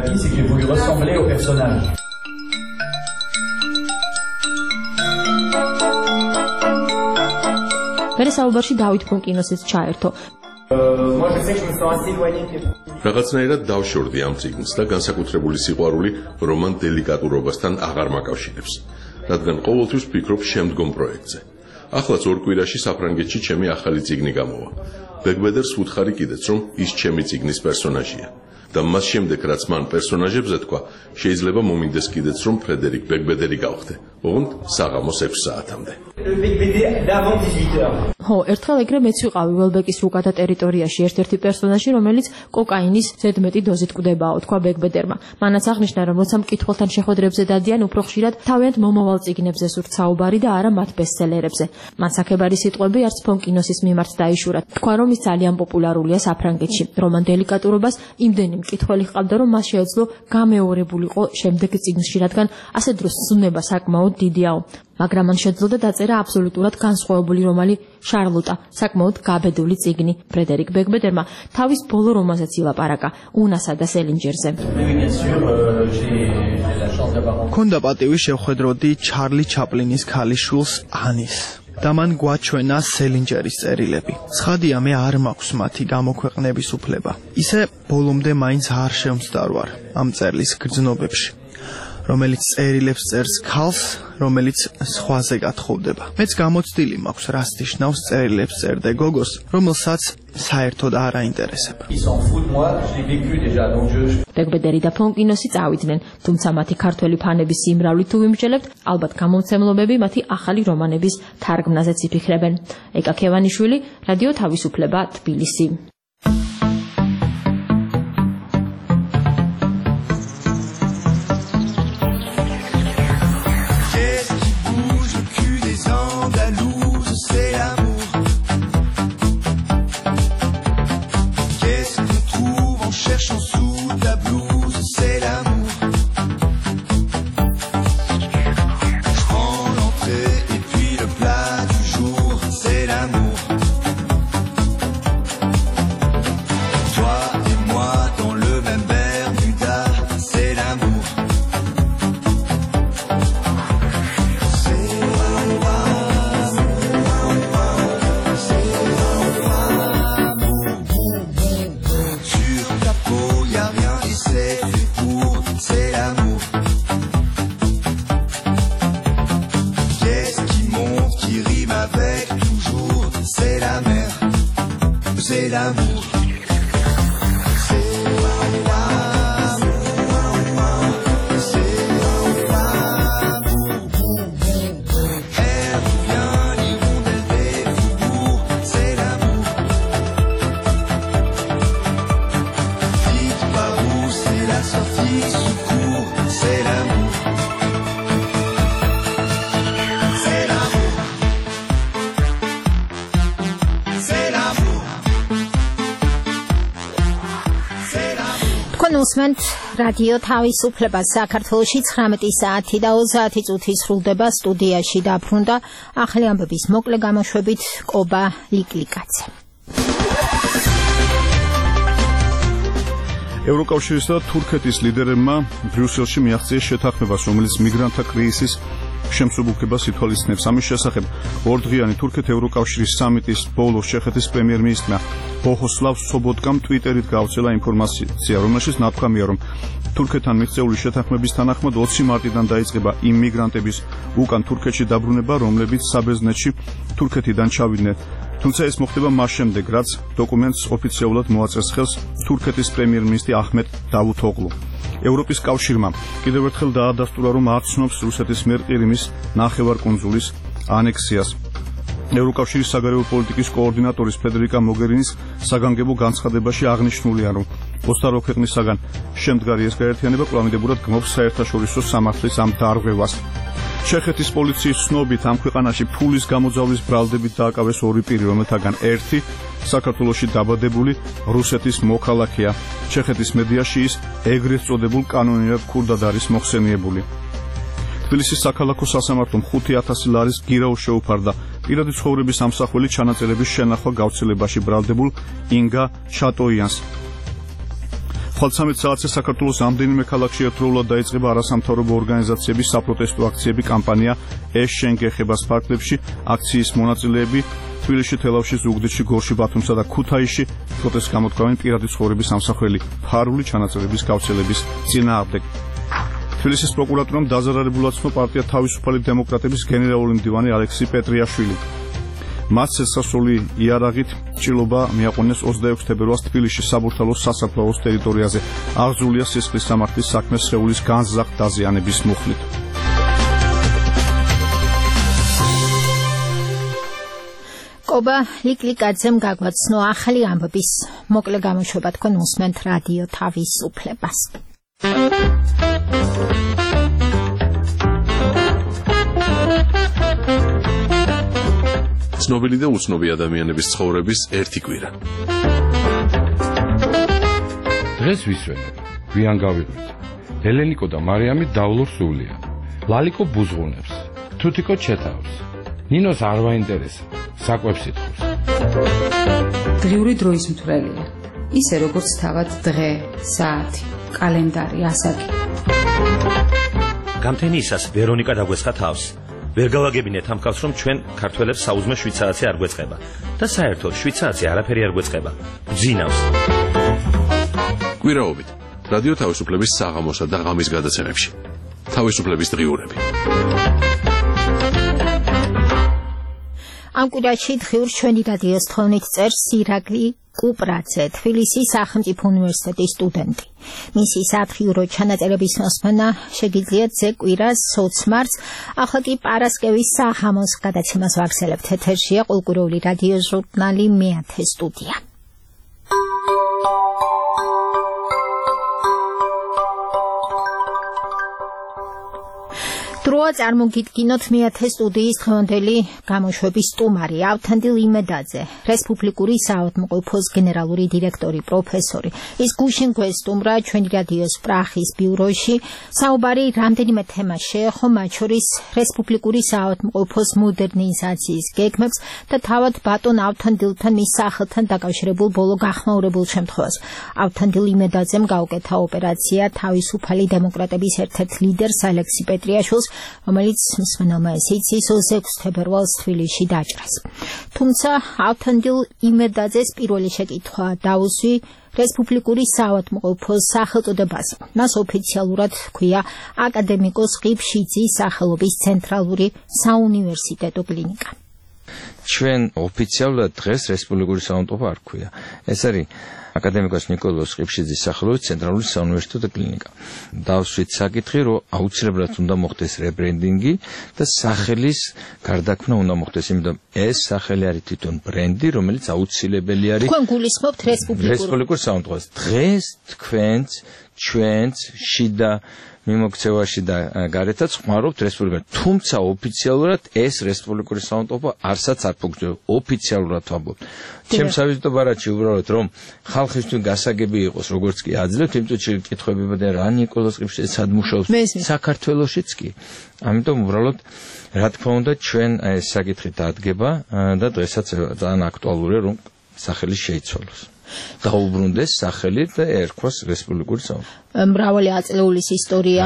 მერე საუბარში დავით ფონკინოსიც ჩაერთო. რაღაცნაირად დავშორდი ამ წიგნს და განსაკუთრებული სიყვარული რომან დელიკატურობასთან აღარ მაკავშირებს, რადგან ყოველთვის ვფიქრობ შემდგომ პროექტზე. ახლაც 2 კვირაში საფრანგეთში ჩემი ახალი წიგნი გამოვა. ბეკბედერს ვუთხარი კიდეც, რომ ის ჩემი წიგნის პერსონაჟია. და მას შემდეგ, რაც მან პერსონაჟებზე თქვა, შეიძლება მომინდეს კიდეც, რომ ფრედერიკ ბეკბედერი გავხდე. ოღონდ საღამოს 6 საათამდე. ხო, ერთხელ ეგრე მეც ვიყავი ველბეკის რუკათა ტერიტორიაში ერთ-ერთი პერსონაჟი, რომელიც კოკაინის ზედმეტი დოზით კვდებაო, თქვა ბეკბედერმა. მანაც აღნიშნა, რომ როცა მკითხველთან შეხვედრებზე დადიან, უფრო ხშირად თავიანთ მომავალ წიგნებზე სურთ საუბარი და არა მათ ბესტსელერებზე. მან საქებარი სიტყვები არც ფონკინოსის მიმართ დაიშურა. თქვა, რომ ის ძალიან პოპულარულია საფრანგეთში. რომან დელიკატურობას იმდენი მკითხველი ჰყავდა, რომ მას შეეძლო გამეორებულიყო შემდეგ წიგნში, რადგან ასე დროს ცნობა საკმაოდ დიდიაო. მაგრამ მან შეძლო და დაწერა აბსოლუტურად განსხვავებული რომანი შარლოტა, საკმაოდ გაბედული წიგნი. ფრედერიკ ბეკბედერმა თავის ბოლო რომანზეც ილაპარაკა, უნასა და სელინჯერზე. მქონდა პატივი შევხედროდი ჩარლი ჩაპლინის ქალიშვილს ანის. და მან გვაჩვენა სელინჯერის წერილები. ცხადია, მე არ მაქვს მათი გამოქვეყნების უფლება. ისე ბოლომდე მაინც არ შევმსდარვარ ამ წერლის გრძნობებში, რომელიც წერილებს წერს ქალს, რომელიც სხვაზე გათხოვდება. მეც გამოცდილი მაქვს რას ნიშნავს წერილებს წერდე გოგოს, რომელსაც საერთოდ არ აინტერესება. ბეკბედერი და ფონკინოსი წავიდნენ, თუმცა მათი ქართველი ფანების სიმრავლით თუ ვიმსჯელებთ, ალბათ გამომცემლობები მათი ახალი რომანების თარგმნაზეც იფიქრებენ. ეკა ქევანიშვილი, რადიო თავისუფლება, თბილისი. თქვენ უსმენთ რადიო თავისუფლებას საქართველოში 19 საათი და 30 წუთი სრულდება სტუდიაში დაბრუნდა ახალი ამბების მოკლე გამოშვებით კობა ლიკლიკაძე. ევროკავშირის და თურქეთის ლიდერებმა ბრიუსელში მიაღწიეს შეთანხმებას, რომელიც მიგრანტთა კრიზისის შემსუბუქებას ითვალისწინებს. ამის შესახებ ორდღიანი თურქეთ-ევროკავშირის სამიტის ბოლოს ჩეხეთის პრემიერ-მინისტრმა ბოჰოსლავ სობოტკამ ტვიტერით გაავრცელა ინფორმაცია, რომელშიც ნათქვამია, რომ თურქეთთან მიღწეული შეთანხმების თანახმად 20 მარტიდან დაიწყება იმ მიგრანტების უკან თურქეთში დაბრუნება, რომლებიც საბერძნეთში თურქეთიდან ჩავიდნენ. თუმცა ეს მოხდება მას შემდეგ, რაც დოკუმენტს ოფიციალურად მოაწერს ხელს თურქეთის პრემიერ-მინისტრი აჰმედ დავუთოღლუ. ევროპის კავშირმა კიდევ ერთხელ დაადასტურა, რომ არ ცნობს რუსეთის მიერ ყირიმის ნახევარკუნძულის ანექსიას. ევროკავშირის საგარეო პოლიტიკის კოორდინატორის ფედერიკა მოგერინის საგანგებო განცხადებაში აღნიშნულია, რომ 28 ქვეყნისაგან შემდგარი ეს გაერთიანება კვლავინდებურად გმობს საერთაშორისო სამართლის ამ დარღვევას. ჩეხეთის პოლიციის ცნობით ამ ქვეყანაში ფულის გამოძავლის ბრალდებით დააკავეს ორი პირი, რომელთაგან ერთი საქართველოში დაბადებული რუსეთის მოქალაქეა. ჩეხეთის მედიაში ის ეგრეთ წოდებულ კანონიერ ქურდად არის მოხსენიებული. თბილისის საქალაქო სასამართლომ 5,000 ლარის გირაო შეუფარდა პირადი ცხოვრების ამსახველი ჩანაწერების შენახვა გავრცელებაში ბრალდებულ ინგა ჩატოიანს. ხვალ 13 საათზე საქართველოს ამდენიმე ქალაქში ერთდროულად დაიწყება არასამთავრობო ორგანიზაციების საპროტესტო აქციები კამპანია ეს შენ გეხებას ფარგლებში. აქციის მონაწილეები თბილისში, თელავში, ზუგდიდში, გორში, ბათუმსა და ქუთაისში პროტესტს გამოთქვამენ პირადი ცხოვრების ამსახველი ფარული ჩანაწერების გავრცელების წინააღმდეგ. თბილისის პროკურატურამ დაზარალებულად ცნო პარტია თავისუფალი დემოკრატების გენერალური მდივანი ალექსი პეტრიაშვილი. მათ შესასრული იარაღით ჭრილობა მიაყენეს 26 თებერვალს თბილისში საბურთალოს სასაფლაოს ტერიტორიაზე. აღძრულია სისხლის სამართლის საქმე სხეულის განზრახ დაზიანების მუხლით. კობა ლიკლიკაძემ გაგვაცნო ახალი ამბების მოკლე გამოშვება. თქვენ უსმენთ რადიო თავისუფლებას. ცნობილი და უცნობი ადამიანების ცხოვრების ერთი კვირა. დღეს ვისვენებ, გვიან გავიღვით. ელენიკო და მარიამი დავლურ სულია. ლალიკო ბუზღუნებს, თუთიკო ჩეთავს. ნინოს არ ვაინტერესა, საკვებს ითხოვს. დღიური დროის მთვრელია. ისე როგორც თავად დღე, საათი, კალენდარი, ასაკი. გამთენიისას ვერონიკა დაგვესხა თავს. ვერ გავაგებინეთ ამ ხალხს, რომ ჩვენ ქართველებს საუზმე 7 საათი არ გვეწყება და საერთოდ 7 საათი არაფერი არ გვეწყება. გძინავს. კვირაობით რადიო თავისუფლების საღამოსა და ღამის გადაცემებში. თავისუფლების დღიურები. ამ კვირაში დღიურ ჩვენი რადიოს თხოვნით წერს ირაკლი კუპრაძე, თბილისის სახელმწიფო უნივერსიტეტის სტუდენტი. მისი სათხიურო ჩანაწერების მოსმენა შეგიძლიათ ძე კვირას 20 მარტს, ახლა კი პარასკევის საღამოს გადაცემას ვაგრძელებთ. ეთერშია კულტურული რადიო ჟურნალი მეათე სტუდია. დროა წარმოგიდგინოთ მეათე სტუდიის დღევანდელი გამოშვების სტუმარი ავთანდილ იმედაძე, რესპუბლიკური საავადმყოფოს გენერალური დირექტორი, პროფესორი. ის გუშინ გვესტუმრა ჩვენი რადიოს პრახის ბიუროში. საუბარი რამდენიმე თემას შეეხო, მათ შორის რესპუბლიკური საავადმყოფოს მოდერნიზაციის გეგმებს და თავად ბატონ ავთანდილთან მის სახელთან დაკავშირებულ ბოლო გახმაურებულ შემთხვევას. ავთანდილ იმედაძემ გაუკეთა ოპერაცია თავისუფალი დემოკრატების ერთ-ერთ ლიდერს ალექსი პეტრიაშვილს, რომელიც მსმენელმა იცის 26 თებერვალს თბილისში დაჭრას. თუმცა ავთანდილ იმედაძეს პირველი შეკითხვა დაუსვი რესპუბლიკური საავადმყოფოს სახელწოდებას. მას ოფიციალურად ჰქვია აკადემიკოს ყიფშიძის სახელობის ცენტრალური საუნივერსიტეტო კლინიკა. ჩვენ ოფიციალურად დღეს რესპუბლიკური საავადმყოფო არ ჰქვია. ეს არის აკადემიკოს ნიკოლოზ ყიფშიძის სახელობის ცენტრალური საუნივერსიტეტო კლინიკა. დავსვით საკითხი, რომ აუცილებლად უნდა მოხდეს რებრენდინგი და სახელის გარდაქმნა უნდა მოხდეს, იმიტომ ეს სახელი არის თვითონ ბრენდი, რომელიც აუცილებელი არის. თქვენ გულისხმობთ რესპუბლიკურ საავადმყოფოს. დღეს თქვენც ჩვენც შიდა მიმოქცევაში და გარეთაც ხმარობთ რესპუბლიკას. თუმცა ოფიციალურად ეს რესპუბლიკური საავადმყოფო არსად არ ფუნქციონირებს. ოფიციალურად ვამბობ. ჩემს ავიზიტო ბარათში უბრალოდ რომ ხალხისთვის გასაგები იყოს, როგორც კი აძლევთ, იმიტომ რომ კითხვები და რა ნიკოლოზ ყიფშე სად მუშაობს საქართველოშიც კი. ამიტომ უბრალოდ რა თქმა უნდა ჩვენ ეს საკითხი დადგება და დღესაც ძალიან აქტუალურია რომ სახელი შეიცვალოს. დაუბრუნდეს სახელი და ერქვას რესპუბლიკური საავადმყოფო. მრავალი აწლეულის ისტორია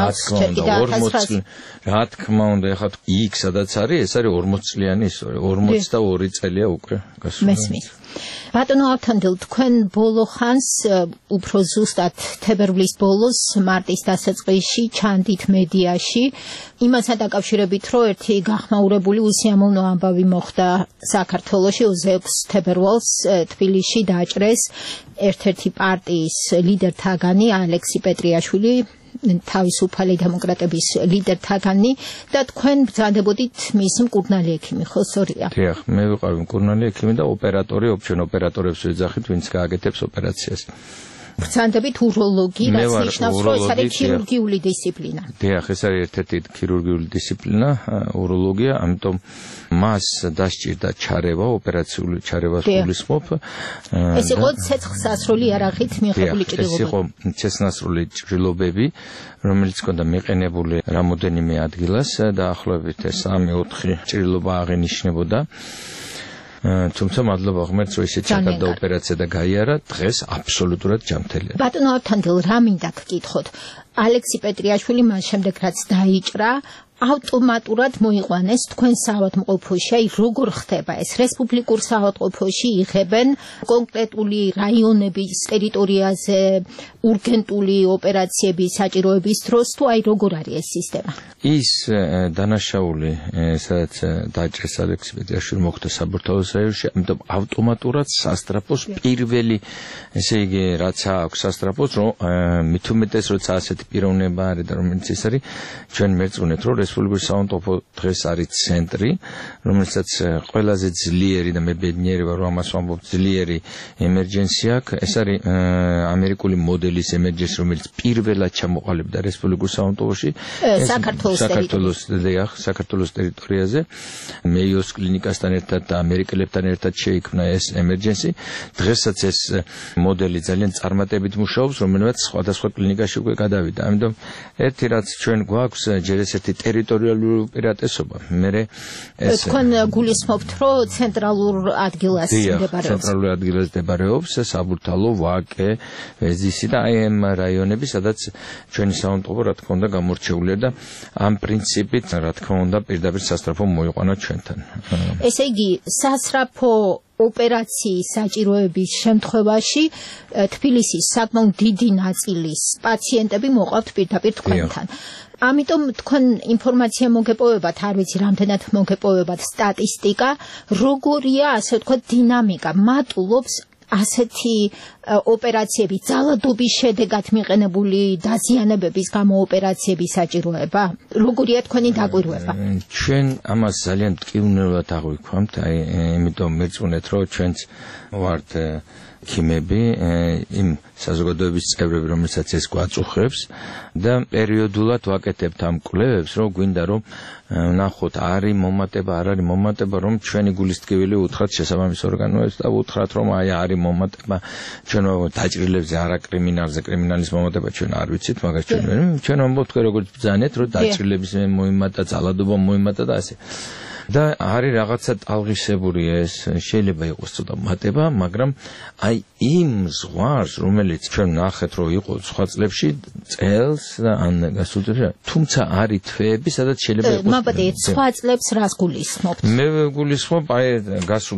რა თქმა უნდა ეხლა იქ სადაც არის ეს არის 40 წლიანი ისტორია 42 წელია უკვე გასული. ბატონო ავთანდილ თქვენ ბოლო ხანს უფრო ზუსტად თებერვლის ბოლოს მარტის დასაწყისში ჩანდით მედიაში იმასთან დაკავშირებით რომ ერთი გახმაურებული უსიამოვნო ამბავი მოხდა საქართველოში 26 თებერვალს თბილისში დააჭრეს ერთ-ერთი პარტიის ლიდერთაგანი ალექსი პეტრიაშვილი თავისუფალი დემოკრატების ლიდერთაგანი და თქვენ ბრძანდებოდით მის მკურნალი ექიმი ხო სწორია? დიახ, მე ვიყავი მკურნალი ექიმი და ოპერატორი, ოფჩენ ოპერატორებს ვეძახით, ვინც გააკეთებს ოპერაციას. ბრძანდებით უროლოგი, რაც ნიშნავს, რომ ეს არის ქირურგიული დისციპლინა. დიახ, ეს არის ერთ-ერთი ქირურგიული დისციპლინა, უროლოგია, ამიტომ მას დასჭირდა ჩარევა, ოპერაციული ჩარევა სულისმოფ. ეს იყო ცეცხლსასროლი იარაღით მიღებული ჭრილობები. ეს იყო ცეცხლსასროლი ჭრილობები, რომელიც ჰქონდა მიყენებული რამოდენიმე ადგილას, დაახლოებით 3-4 ჭრილობა აღენიშნებოდა. თუმცა მადლობა ღმერთს რომ ისეთ ჩატარდა ოპერაცია და გაიარა დღეს აბსოლუტურად ჯანმრთელია. ბატონო ავთანდილ რა მინდა გკითხოთ ალექსი პეტრიაშვილი მას შემდეგ რაც დაიჭრა ავტომატურად მოიყვანეს თქვენ საავადმყოფოში, აი როგორ ხდება ეს რესპუბლიკურ საავადმყოფოში იღებენ კონკრეტული რაიონების ტერიტორიაზე ურგენტული ოპერაციების საჭიროების დროს თუ აი როგორ არის ეს სისტემა? ის დანაშაული სადაც დაჭრეს ალექსი პეტრიაშვილი მოხდა საბურთალოს რაიონში, ამიტომ ავტომატურად სასტრაფოს პირველი ესე იგი რაც აქვს სასტრაფოს რომ მით უმეტეს როცა ასეთი პიროვნება არის და რომელიც ის არის ჩვენ მერწმუნეთ რომ რესპუბლიკური საავადმყოფო დღეს არის ცენტრი, რომელსაც ყველაზე ძლიერი და მე ბედნიერი ვარ რომ ამას ვამბობ ძლიერი ემერჯენსი აქვს. ეს არის ამერიკული მოდელის ემერჯენსი, რომელიც პირველად ჩამოყალიბდა რესპუბლიკურ საავადმყოფოში საქართველოს ტერიტორიაზე. მეიოს კლინიკასთან ერთად და ამერიკელებთან ერთად შეიქმნა ეს ემერჯენსი. დღესაც ეს მოდელი ძალიან წარმატებით მუშაობს, რომელმაც სხვადასხვა კლინიკაში უკვე გადავიდა. ამიტომ ერთი რაც ჩვენ გვაქვს ჯერ ესეთი ტერიტორიული უპირატესობა. მე ეს თქვენ გულისხმობთ, რომ ცენტრალურ ადგილას მდებარეობს. ცენტრალურ ადგილას მდებარეობს საბურთალო, ვაკე, ეზისი და აი ამ რაიონები, სადაც ჩვენი საავადმყოფო რა თქმა უნდა გამორჩეულია და ამ პრინციპით რა თქმა უნდა პირდაპირ სასწრაფო მოიყვანა ჩვენთან. ესე იგი სასწრაფო ოპერაციის საჭიროების შემთხვევაში თბილისის საკმაოდ დიდი ნაწილის პაციენტები მოყავთ პირდაპირ თქვენთან. ამიტომ თქვენ ინფორმაცია მოგეპოვებათ, არ ვიცი რამდენად მოგეპოვებათ სტატისტიკა, როგორია ასე ვთქვათ დინამიკა, მატულობს ასეთი ოპერაციები ძალადობის შედეგად მიყენებული დაზიანებების გამო ოპერაციების საჭიროება? როგორია თქვენი დაკვირვება? ჩვენ ამას ძალიან მტკივნეულად აღვიქვამთ, აი იმიტომ მერწმუნეთ რომ ჩვენც ვართ ქიმები, იმ საზოგადოების წევრები, რომელსაც ეს გვაწუხებს და პერიოდულად ვაკეთებთ ამ კვლევებს, რომ გვინდა რომ ნახოთ არის მომატება, არ არის მომატება, რომ ჩვენი გულის ტკივილი უთხრათ შესაბამის ორგანოებს და უთხრათ რომ აი არის მომატება ჩვენ დაჭრილებზე, არა კრიმინალზე, კრიმინალის მომატება ჩვენ არ ვიცით, მაგრამ ჩვენ ვამბობთ როგორც ბრძანეთ, რომ დაჭრილების მოიმატა, ძალადობა მოიმატა და ასე. და არის რაღაცა ტალღისებური ეს შეიძლება იყოს ცოტა მატება, მაგრამ აი იმ ზღვარს, რომელიც ჩვენ ნახეთ, რომ იყო სხვა წლებში წელს ან გასულ წლებში, თუმცა არის თვეები, სადაც შეიძლება იყოს. მაბადე, სხვა წლებს რას გულისხმობთ? მე გულისხმობ აი გასულ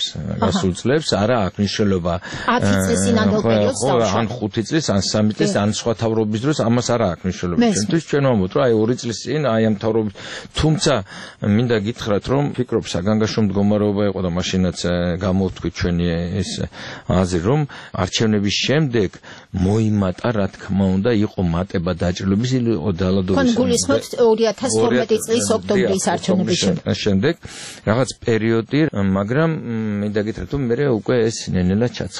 წლებს, არა აქვს მნიშვნელობა 10 წლის წინანდელ პერიოდს დავუშვათ. ან 5 წლის, ან 3 წლის, ან სხვა თავრობის დროს, ამას არა აქვს მნიშვნელობა. ჩვენთვის ჩვენ ვამბობთ, რომ აი 2 წლის წინ აი ამ თავრობის, თუმცა მინდა გითხრათ რომ ფიქრობ საგანგაშო მდგომარეობა იყო და მაშინაც გამოვთქვით ჩვენი ეს აზრი რომ არჩევნების შემდეგ მოიმატა რა თქმა უნდა იყო მატება დაჭრილობის ძალადობის. თქვენ გულისხმობთ 2012 წლის ოქტომბრის არჩევნების შემდეგ რაღაც პერიოდი, მაგრამ მინდა გითხრათ რომ მე უკვე ეს ნენელა ჩაცხრა.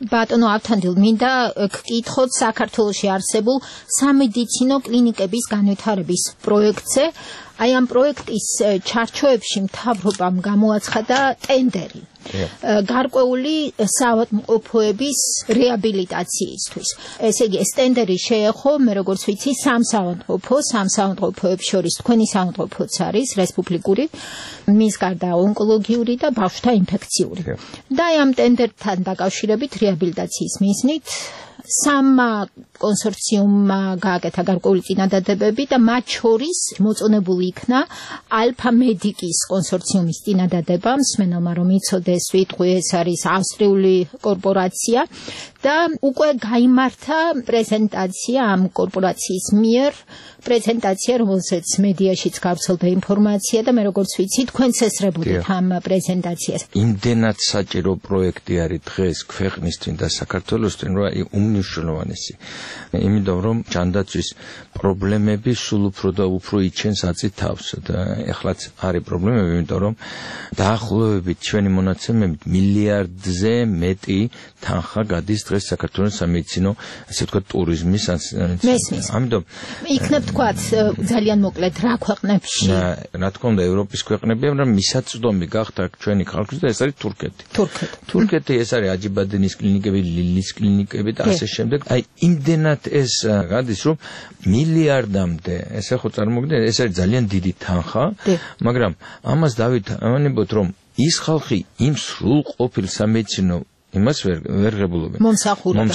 ბატონო ავთანდილ, მინდა გკითხოთ საქართველოში არსებულ სამედიცინო კლინიკების განვითარების პროექტზე. Აი ამ პროექტის ჩარჩოებში მთავრობამ გამოაცხადა ტენდერი. გარკვეული საავადმყოფოების რეაბილიტაციისთვის. ესე იგი, ეს ტენდერი შეეხო, მე როგორც ვიცი, სამ საავადმყოფოებს შორის თქვენი საავადმყოფოც არის რესპუბლიკური, მის გარდა ონკოლოგიური და ბავშვთა ინფექციური. და ამ ტენდერთან დაკავშირებით რეაბილიტაციის მიზნით სამმა კონსორციუმმა გააკეთა გარკვეული წინადადებები და მათ შორის მოწონებული იქნა ალფა მედიკის კონსორციუმის წინადადება, მსმენელმა რომ იცოდეს, ვიტყვი, ეს არის ავსტრიული კორპორაცია და უკვე გაიმართა პრეზენტაცია ამ კორპორაციის მიერ, პრეზენტაცია, რომელზეც მედიაშიც გავრცელდა ინფორმაცია და მე როგორც ვიცი, თქვენც ესწრებოდით ამ პრეზენტაციას. იმდენად საჭირო პროექტი არის დღეს ქვეყნისთვის და საქართველოსთვის, რომ უმნიშვნელოვანესი. იმიტომ რომ ჯანდაცვის პრობლემები სულ უფრო და უფრო იჩენს აწი თავს და ეხლაც არის პრობლემები, იმიტომ რომ დაახლოებით ჩვენი მონაცემებით მილიარდზე მეტი თანხა გადის დღეს საქართველოს სამედიცინო, ასე ვთქვათ, ტურიზმის ამიტომ იქნებ თქვათ ძალიან მოკლედ რა ქვეყნებში? რა თქმა უნდა ევროპის ქვეყნები, მაგრამ მისაწვდომი გახდა ჩვენი ხალხის და ეს არის თურქეთი. თურქეთი ეს არის აჯიბადენის კლინიკები, ლილის კლინიკები და ასე შემდეგ. აი იმდენად ეს გადის, რომ მილიარდამდე, ესე ხო წარმოგიდგენთ, ეს არის ძალიან დიდი თანხა, მაგრამ ამას დავით რომ ის ხალხი იმ სრულყოფილ სამედიცინო იმას ვერ ღებულობენ. მომსახურებას.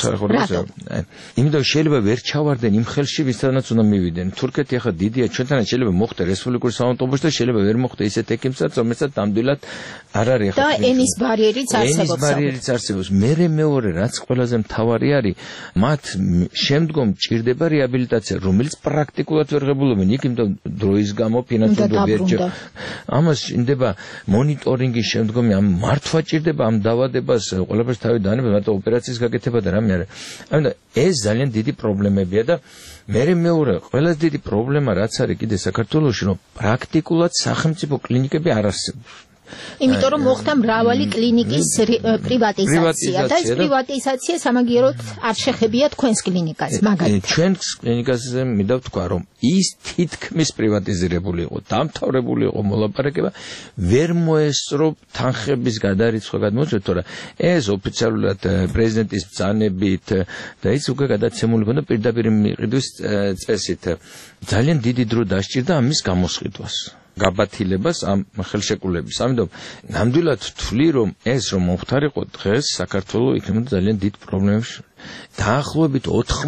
იმიტომ შეიძლება ვერ ჩავარდნენ იმ ხელში, ვისაც უნდა მივიდნენ. თურქეთი ახლა დიდია, ჩვენთანაც შეიძლება მოხდეს რესპუბლიკურ საავადმყოფოში და შეიძლება ვერ მოხდეს ისეთ ექიმსაც, რომელსაც ნამდვილად არ არის ახლა. და ენის ბარიერიც არსებობს. ენის ბარიერიც არსებობს. მეორე რაც ყველაზე მთავარი არის, მათ შემდგომ ჭირდება რეაბილიტაცია, რომელიც პრაქტიკულად ვერ ღებულობენ. იქ იმიტომ დროის გამო ფინანსურად ვერჯერ. ამას ჭირდება მონიტორინგის შემდგომი ამ მართვა ჭირდება ამ დაავადებას თავი დაანება, მაგრამ ოპერაციის გაკეთება და რამე არა. ამიტომ ეს ძალიან დიდი პრობლემებია და მეორე ყველაზე დიდი პრობლემა რაც არის კიდე საქართველოში, რომ პრაქტიკულად სახელმწიფო კლინიკები არ არსებობს. იმიტომ რომ მოხდა მრავალი კლინიკის პრივატიზაცია და ეს პრივატიზაცია სამაგიეროდ არ შეხებია თქვენს კლინიკას, მაგალითად. ჩვენს კლინიკაზე მინდა ვთქვა, რომ ის თითქმის პრივატიზირებული იყო, დამთავრებული იყო მოლაპარაკება, ვერ მოესწრო თანხების გადარიცხვა გადმოწყვეტ, თორემ ეს ოფიციალურად პრეზიდენტის ბრძანებით და ის უკვე გადაცემული ქონდა პირდაპირ მიყიდვის წესით. ძალიან დიდი დრო დასჭირდა ამის გამოსყიდვას. გაბათილებას ამ ხელშეკრულების. ამიტომ ნამდვილად ვთვლი, რომ ეს რომ მომხდარიყო დღეს საქართველოს იქნებოდა ძალიან დიდ პრობლემებში. დაახლოებით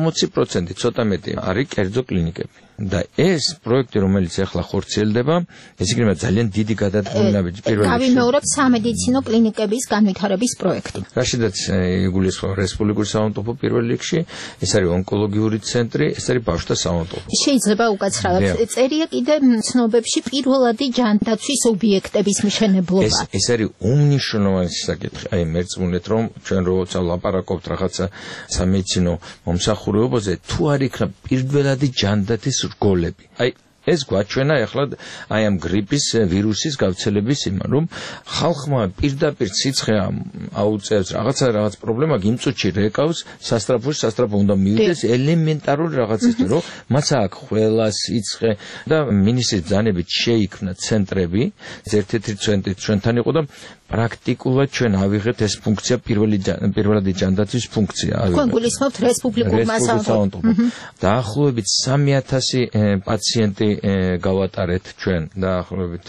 80% ცოტა მეტი არის კერძო კლინიკები. და ეს პროექტი, რომელიც ახლა ხორციელდება, ეს იქნება ძალიან დიდი გადადგმულობები პირველ რიგში. გავიმეორებ სამედიცინო კლინიკების განვითარების პროექტი. რაშიდაც იგულისხმება რესპუბლიკური საავადმყოფო პირველ რიგში, ეს არის ონკოლოგიური ცენტრი, ეს არის ბავშვთა საავადმყოფო. შეიძლება უკაცრავად წერია კიდე ცნობებში პირველადი ჯანდაცვის ობიექტების მშენებლობა. ეს არის უმნიშვნელოვანესი საკითხი. აი მერწმუნეთ, რომ ჩვენ როცა ლაპარაკობთ რაღაცა სამედიცინო მომსახურებაზე, თუ არ იქნა პირველადი ჯანდაცვის რგოლები. აი ეს გვაჩვენა ახლა აი ამ გრიპის ვირუსის გავრცელების იმან, რომ ხალხმა პირდაპირ სიცხე აუწევს რაღაც პრობლემა გიმწუჩი რეკავს, სასტრაფო უნდა მივიდეს ელემენტარული რაღაცის, რომ მას აქვს ყველა სიცხე და მინისტრის ბრძანებით შეიქმნა ცენტრები, ერთ-ერთი ცენტრი ჩვენთან იყო და პრაქტიკულად ჩვენ ავიღეთ ეს ფუნქცია პირველადი ჯანდაცვის ფუნქცია. თქვენ გულისხმობთ რესპუბლიკურმა საავადმყოფომ. დაახლოებით 3000 პაციენტი გავატარეთ ჩვენ დაახლოებით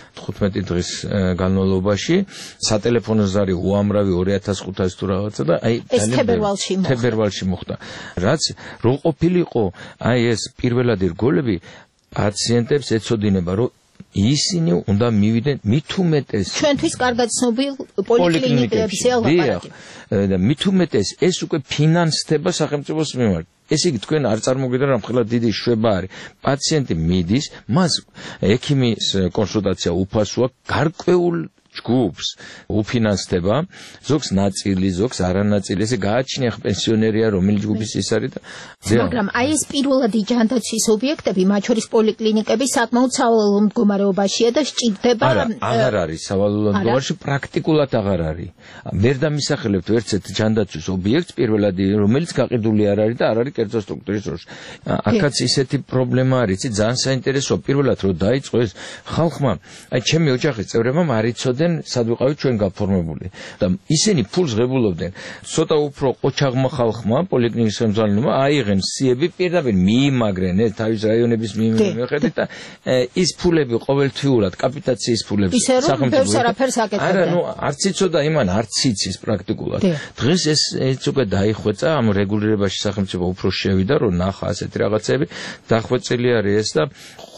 15 დღის განმავლობაში. სატელეფონო ზარი უამრავი 2500 თუ რაღაცა და აი ეს თებერვალში მოხდა. რაც რო ყოფილიყო აი ეს პირველადი რგოლები პაციენტებს ეცოდინება, რომ ისინი უნდა მივიდნენ მით უმეტეს ჩვენთვის კარგად ცნობილ პოლიკლინიკებში ალაპარაკი და მით უმეტეს ეს უკვე ფინანსდება სახელმწიფოს მიმართ. ესე იგი თქვენ არ წარმოგიდგენთ რომ ხელა დიდი შვება არის. პაციენტი მიდის, მას ექიმის კონსულტაცია უფასოა, გარკვეულ ჯგუფს უფინანსდება, ზოგს ნაწილი, ზოგს არანაწილი, ესე გააჩნია პენსიონერია, რომელი ჯგუფის ის არის და მაგრამ აი ეს პირველადი ჯანდაცვის ობიექტები, მათ შორის პოლიკლინიკები საკმაოდ სავალალო მდგომარეობაშია და სჭირდება აღარ არის სავალალო მდგომარეობაში, პრაქტიკულად აღარ არის. ვერ დამისახელებთ ერთ ჯანდაცვის ობიექტს პირველადი, რომელიც გაყიდული არ არის და არ არის კერძო სტრუქტურის დროში. აქაც ისეთი პრობლემა არის, ძალიან საინტერესოა პირველად რომ დაიწყო ეს ხალხმა, აი ჩემი ოჯახის წევრებმა არ იცოდნენ სად ვიყავით ჩვენ გაფორმებული და ისინი ფულს ღებულობდნენ. ცოტა უფრო ყოჩაღმა ხალხმა პოლიკლინიკის ხელმძღვანელმა აიღენ სიები პირდაპირ მიიმაგრენ ეს თავის რაიონების მიხედვით და ის ფულები ყოველთვიურად კაპიტაციის ფულები სახელმწიფო არა ნუ არც იცოდა იმან არც იცის პრაქტიკულად. დღეს ეს უკვე დაიხვეწა ამ რეგულირებაში სახელმწიფო უფრო შევიდა რომ ნახა ასეთი რაღაცები დახვეწილი არის ეს და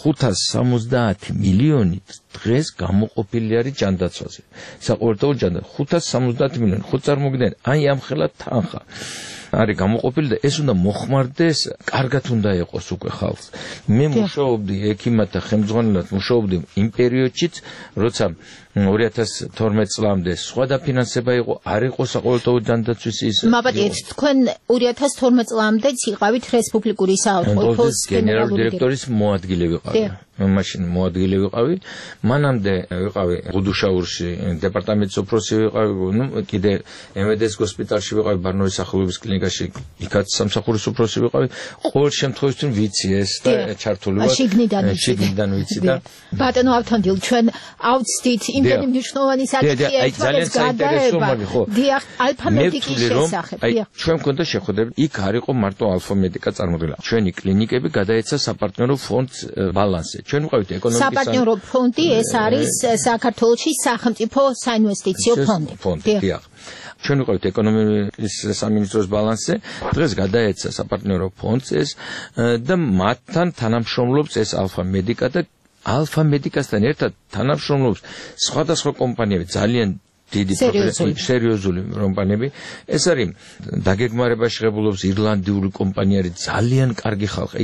570 მილიონი დღეს გამოყოფილი არის ჯანდაცვაზე. საყოველთაოდ ჯანდაცვა 570 მილიონი ხო წარმოგიდგენთ აი ამ ხელა თანხა არის გამოყოფილი და ეს უნდა მოხმარდეს, კარგად უნდა იყოს უკვე ხალხს. მე მუშაობდი ექიმათა ხელმძღვანელად, მუშაობდი იმ პერიოდშიც, როცა 2012 წლამდე სხვა დაფინანსება იყო, არ იყო საყოველთაოდ ჯანდაცვის ის. მაპატიეთ, თქვენ 2012 წლამდეც იყავით რესპუბლიკური საავადმყოფოს გენერალური დირექტორის მოადგილე ვიყავი. მაშინ მოადგილე ვიყავი. მანამდე ვიყავი ღუდუშაურში დეპარტამენტის უფროსი ვიყავი, ნუ კიდე MVD-ის ჰოსპიტალში ვიყავი ბარნოვის სახელობის კლინიკაში, იქაც სამსახურის უფროსი ვიყავი. ყოველ შემთხვევაში ვიცი ეს და ჩართული ვარ. შიგნიდან ვიცი და ბატონო ავთანდილ, ჩვენ ავწდით იმდენი მნიშვნელოვანი საკითხია ერთმანეთს გადაება. დიახ, ალფა მედიკის შესახებ. ჩვენ მქონდა შეხვედრები, იქ არ იყო მარტო ალფა მედიკა წარმოდგენილი. ჩვენი კლინიკები გადაეცა საპარტნიორო ფონდს ბალანსზე. ჩვენ ვიყავით ეკონომიკის საპარტნიორო ფონდი, ეს არის საქართველოში სახელმწიფო საინვესტიციო ფონდი. დიახ. ჩვენ ვიყავით ეკონომიკის სამინისტროს ბალანსზე, დღეს გადაეცა საპარტნიორო ფონდს ეს და მათთან თანამშრომლობს ეს ალფა მედიკა და ალფა მედიკასთან ერთად თანამშრომლობს სხვადასხვა კომპანიები, ძალიან დიდი სერიოზული კომპანიები. ეს არის დაგეგმარებაში ღებულობს ირლანდიური კომპანია, არის ძალიან კარგი ხალხი.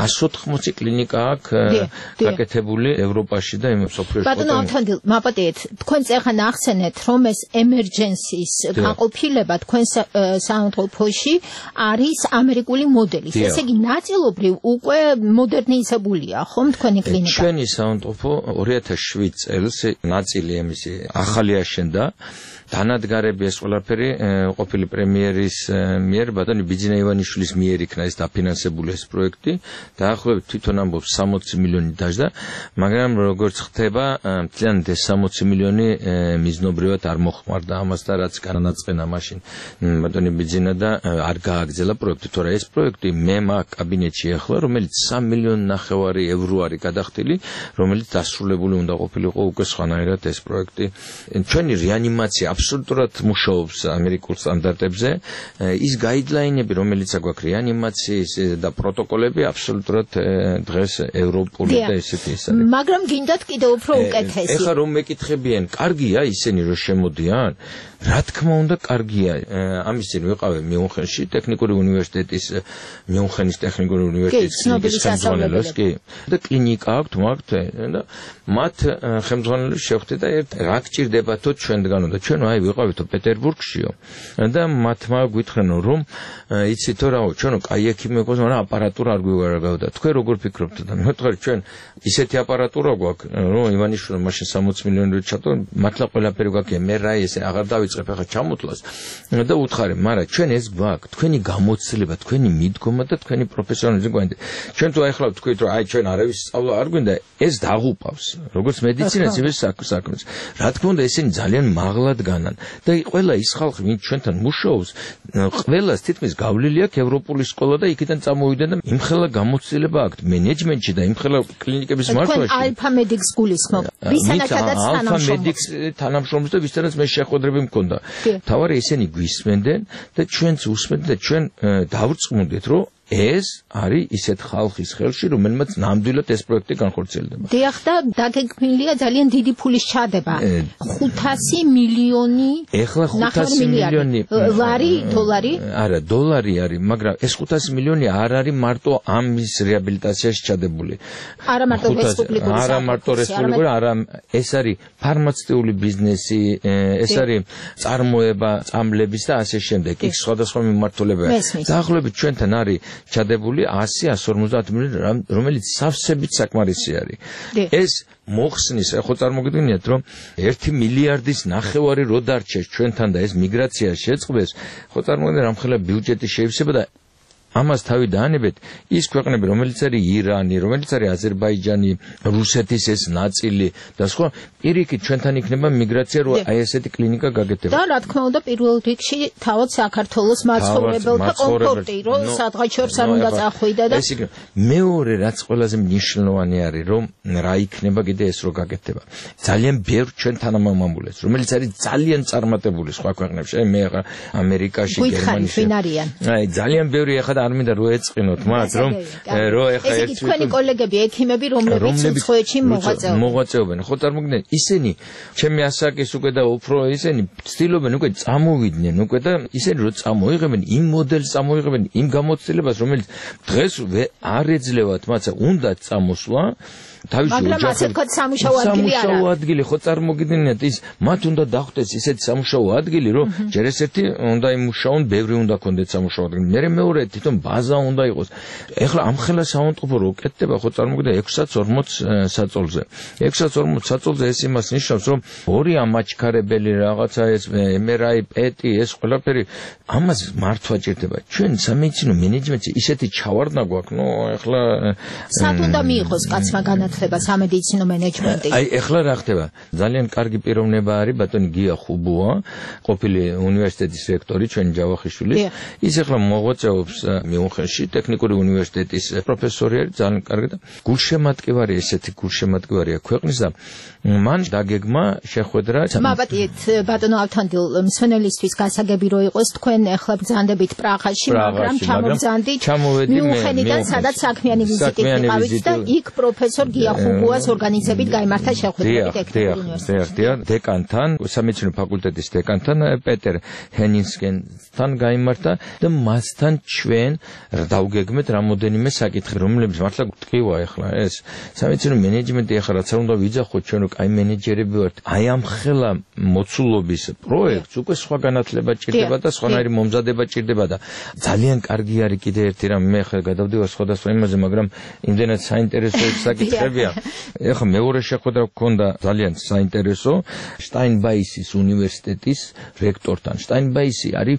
180 კლინიკა აქვს გაკეთებული ევროპაში და მსოფლიოში. ბატონო ავთანდილ, მაპატიეთ, თქვენ წეხან ახსენეთ, რომ ეს ემერჯენსის გაყოფილება თქვენ საავადმყოფოში არის ამერიკული მოდელის. ესე იგი ნაწილობრივ უკვე მოდერნიზებულია, ხომ თქვენი კლინიკა? ჩვენი საავადმყოფო 2007 წელს ნაწილი ემისი ახალი აშენდა. დანადგარები ეს ყველაფერი ყოფილი პრემიერის მიერ ბატონი ბიძინა ივანიშვილის მიერ იქნა ეს დაფინანსებული ეს პროექტი. დაახლოებით თვითონ ამბობს 60 მილიონი დაждდა, მაგრამ როგორც ხდება, მთლიანად ეს 60 მილიონი მიზნობრივად არ მოხმარდა ამას და რაც განაწყენა მაშინ ბატონი ბიძინა და არ გააგრძელა პროექტი. თორე ეს პროექტი მე მაგ კაბინეტში ახლა, რომელიც 3,5 მილიონი ევრო არის გადახდილი, რომელიც დასრულებული უნდა ყოფილიყო უკვე სხვანაირად ეს პროექტი. ჩვენი რეანიმაცია აბსოლუტურად მუშაობს ამერიკულ სტანდარტებზე. ის გაიდლაინები, რომელიც აქვს რეანიმაციის და პროტოკოლები აბსოლუტურად დღეს ევროპული და ესეთი ის არის. მაგრამ გინდათ კიდევ უფრო უკეთესი. ეხლა რომ მეკითხებიან, კარგია ისინი რომ შემოდიან? რა თქმა უნდა, კარგია. ამის წინ ვიყავი მიუნხენში, ტექნიკური უნივერსიტეტის მიუნხენის ტექნიკური უნივერსიტეტის კლინიკის ხელმძღვანელოს, კი. და კლინიკა აქვს მაგთ და მათ ხელმძღვანელოს შევხვდი და რა გჭირდებათო ჩვენგანო და ჩვენ აი ვიყავითო პეტერბურგშიო და მათმა გვითხრენო რომ იცითო რაო ჩვენო კაი ექიმი გვაქვს, მაგრამ აპარატურა არ გვიგარაგავდა. თქვენ როგორ ფიქრობთ და მე ვთქვი ჩვენ ისეთი აპარატურა გვაქვს რომ ივანიშვილმა მაშინ 60 მილიონი ჩატო, მართლა ყველაფერი გვაქვს, მე რა ესე აღარ დავიწყებ ახლა ჩამოთვლას და უთხარი, მაგრამ ჩვენ ეს გვაქვს, თქვენი გამოცდილება, თქვენი მიდგომა და თქვენი პროფესიონალიზმი გვანდა. ჩვენ თუ ახლა ვთქვით რომ აი ჩვენ არავის სწავლა არ გვინდა, ეს დაღუპავს როგორც მედიცინას, ისე საქმეს. რა თქმა უნდა, ესენი ძალიან მაღლად განან და ყველა ის ხალხი, ვინც ჩვენთან მუშაობს, ყველას თითქმის გავლილი აქვს ევროპული სკოლა და იქიდან წამოვიდა და იმხელა გამოცდილება აქვს მენეჯმენტში და იმხელა კლინიკების მართვაში. თქვენ ალფა მედიკს გულისხმობთ. ვისთანაც თანამშრომლობს? და ვისთანაც მე შეხვედრები მქონდა. თავარი ისინი გვისმენდნენ და ჩვენც უსმენთ და ჩვენ დავრწმუნდით, რომ ეს არის ისეთ ხალხის ხელში, რომელმაც ნამდვილად ეს პროექტი განხორციელდება. დიახ, და დაგეგმილია ძალიან დიდი ფულის ჩადება. 500 მილიონი. ეხლა 500 მილიონი ლარი, დოლარი? არა, დოლარი არის, მაგრამ ეს 500 მილიონი არ არის მარტო ამის რეაბილიტაციაში ჩადებული. არა მარტო რესპუბლიკური, არა მარტო რესპუბლიკური, არა, ეს არის ფარმაცევტული ბიზნესი, ეს არის წარმოება წამლების და ასე შემდეგ. იქ სხვადასხვა მიმართულებაა. დაახლოებით ჩვენთან არის ჩადებული 100-150 მილიონი, რომელიც სავსებით საკმარისი არის. ეს მოხსნის, ხო წარმოგიდგენიათ, რომ 1 მილიარდის ნახევარი რო დარჩეს ჩვენთან და ეს მიგრაცია შეწყდეს, ხო წარმოგიდგენიათ, რამხელა ბიუჯეტი შეივსება და ამას თავი დაანებეთ ის ქვეყნები, რომელიც არის ირანი, რომელიც არის აზერბაიჯანი, რუსეთის ეს ნაწილი და სხვა, პირიქით ჩვენთან იქნება მიგრაცია, რომ აი ესეთი კლინიკა გაგეთება. და რა თქმა უნდა, პირველ რიგში თავად საქართველოს მაცხოვრებელთა კომფორტი, რომ სადღაც შორს არ უნდა წახვიდა და მეორე რაც ყველაზე მნიშვნელოვანი არის, რომ რა იქნება კიდე ეს რო გაგეთება. ძალიან ბევრ ჩვენ თანამამამულებს, რომელიც არის ძალიან წარმატებული სხვა ქვეყნებში, აი მე ახლა ამერიკაში, გერმანიაში. აი ძალიან ბევრი ახლა არ მინდა რო ეწყინოთ მათ, რომ ეხა ერთი თქვენი კოლეგები, ექიმები, რომლებიც უცხოეთში მოღვაწეობენ, ხო წარმოგიდგენთ, ისინი ჩემი ასაკის უკვე და უფრო ისინი ცდილობენ უკვე წამოვიდნენ უკვე და ისინი რო წამოიღებენ იმ მოდელს, წამოიღებენ იმ გამოცდილებას, რომელიც დღეს არ ეძლევათ მათ, უნდა წამოსვლა. მაგრამ ასე ვქოთ სამუშაო ადგილი არა. სამუშაო ადგილი, ხო წარმოგიდგენიათ, ის მათ უნდა დახვდეს ისეთი სამუშაო ადგილი, რომ ჯერ ესეთი უნდა იმუშაონ, ბევრი უნდა კონდეთ სამუშაო ადგილი. მერე მეორე თვითონ ბაზა უნდა იყოს. ეხლა ამხელა საავადმყოფო რო კეთდება, ხო წარმოგიდგენთ 640 საწოლზე. 640 საწოლზე ეს იმას ნიშნავს, რომ ორი ამაჩქარებელი რაღაცა ეს MRI, PET, ეს ყველაფერი ამას მართვა ჭირდება. ჩვენ სამედიცინო მენეჯმენტში ისეთი ჩავარდნა გვაქვს, ნუ ეხლა სად უნდა მიიღოს კაცმა განათლება სამედიცინო მენეჯმენტი? აი ეხლა რა ხდება? ძალიან კარგი პიროვნება არის ბატონი გია ხუბოა, ყოფილი უნივერსიტეტის რექტორი, ჩვენი ჯავახიშვილი. ის ეხლა მოღვაწეობს მიუნხენში, ტექნიკური უნივერსიტეტის პროფესორი არის, ძალიან კარგი და გულშემატკივარი, ესეთი გულშემატკივარია ქვეყნის და მან დაგეგმა შეხვედრა. მაბატიეთ ბატონო ავთანდილ, მსმენელისთვის გასაგები რო იყოს, თქვენ ეხლა ბრძანდებით პრაღაში, მაგრამ ჩამობრძანდით მიუნხენიდან, სადაც საქმიანი ვიზიტი იყავით და იქ პროფესორ გია ხუბოას ორგანიზებით გაიმართა შეხვედრები ტექნიკური უნივერსიტეტში. დეკანთან, სამედიცინო ფაკულტეტის დეკანთან პეტერ ჰენინსკენთან გაიმართა და მასთან ჩვენ დავგეგმეთ რამოდენიმე საკითხი, რომლებიც მართლა გტკივა ეხლა ეს სამედიცინო მენეჯმენტი ეხლა რაც არ უნდა ვიძახოთ ჩვენ, რომ კაი მენეჯერები ვართ. აი ამ ხელა მოცულობის პროექტს უკვე სხვა განათლება ჭირდება და სხვანაირი მომზადება ჭირდება და ძალიან კარგი არის კიდე ერთი რამ, მე ხა გადავდივარ სხვადასხვა იმაზე, მაგრამ იმდენად საინტერესო საკითხებია. ეხლა მეორე შეხვედრა გქონდა ძალიან საინტერესო შტაინბაისის უნივერსიტეტის რექტორთან. შტაინბაისი არის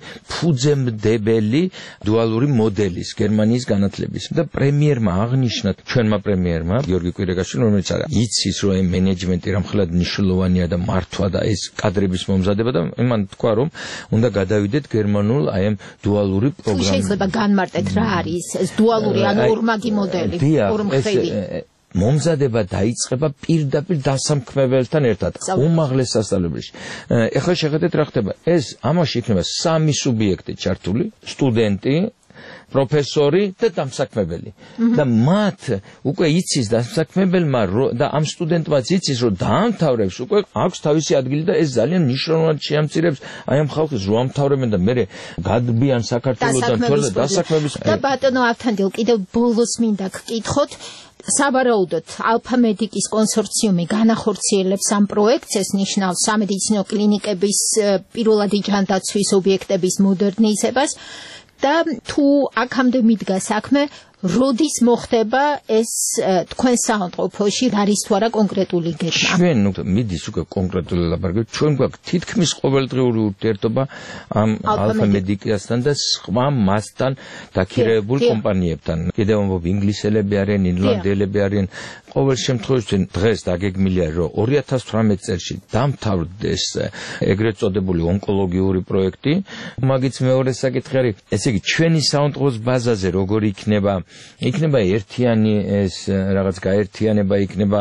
ფუძემდებელი დუალური მოდელის გერმანიის განათლების და პრემიერმა აღნიშნა, ჩვენმა პრემიერმა გიორგი კვირეგაშვილი, რომელიც არის იცის რომ აი მენეჯმენტი რამხელად მნიშვნელოვანია და მართვა და ეს კადრების მომზადება და იმან თქვა რომ უნდა გადავიდეთ გერმანულ აი ამ დუალური პროგრამაზე. შეიძლება განმარტეთ რა არის ეს დუალური ან ორმაგი მოდელი, ორმხრივი? მომზადება დაიწყება პირდაპირ დასამქმებელთან ერთად უმაღლეს სასწავლებლებში. ეხლა შეხედეთ რა ხდება. ეს ამაში იქნება 3 სუბიექტი ჩართული, სტუდენტი, პროფესორი და დამსაქმებელი. და მათ უკვე იცის დამსაქმებელმა და ამ სტუდენტმაც იცის რომ დაამთავრებს უკვე აქვს თავისი ადგილი და ეს ძალიან მნიშვნელოვნად შეამცირებს აი ამ ხალხის რომ ამთავრებენ და მერე გადბიან საქართველოსთან თორე დასაქმების. და ბატონო ავთანდილ, კიდევ ბოლოს მინდა გკითხოთ, საბარაუდოდ ალფა მედიკის კონსორციუმი განახორციელებს ამ პროექტს, ეს ნიშნავს სამედიცინო კლინიკების პირველადი ჯანდაცვის ობიექტების მოდერნიზებას და თუ აქამდე მიდგა საქმე, როდის მოხდება ეს თქვენ საავადმყოფოში, რა არის თუ არა კონკრეტული გეგმა? ჩვენ მიდის უკვე კონკრეტული ლაპარაკი, ჩვენ გვაქვს თითქმის ყოველდღიური ურთიერთობა ამ ალფა მედიკასთან და სხვა მასთან დაქირავებულ კომპანიებთან. კიდევ ამბობ ინგლისელები არიან, ირლანდიელები არიან. ყოველ შემთხვევაში დღეს დაგეგმილია რომ 2018 წელს დამთავრდეს ეგრეთ წოდებული ონკოლოგიური პროექტი. მაგის მეორე საკითხი არის, ესე იგი ჩვენი საავადმყოფოს ბაზაზე როგორ იქნება იქნება ერთიანი ეს რაღაც გაერთიანება იქნება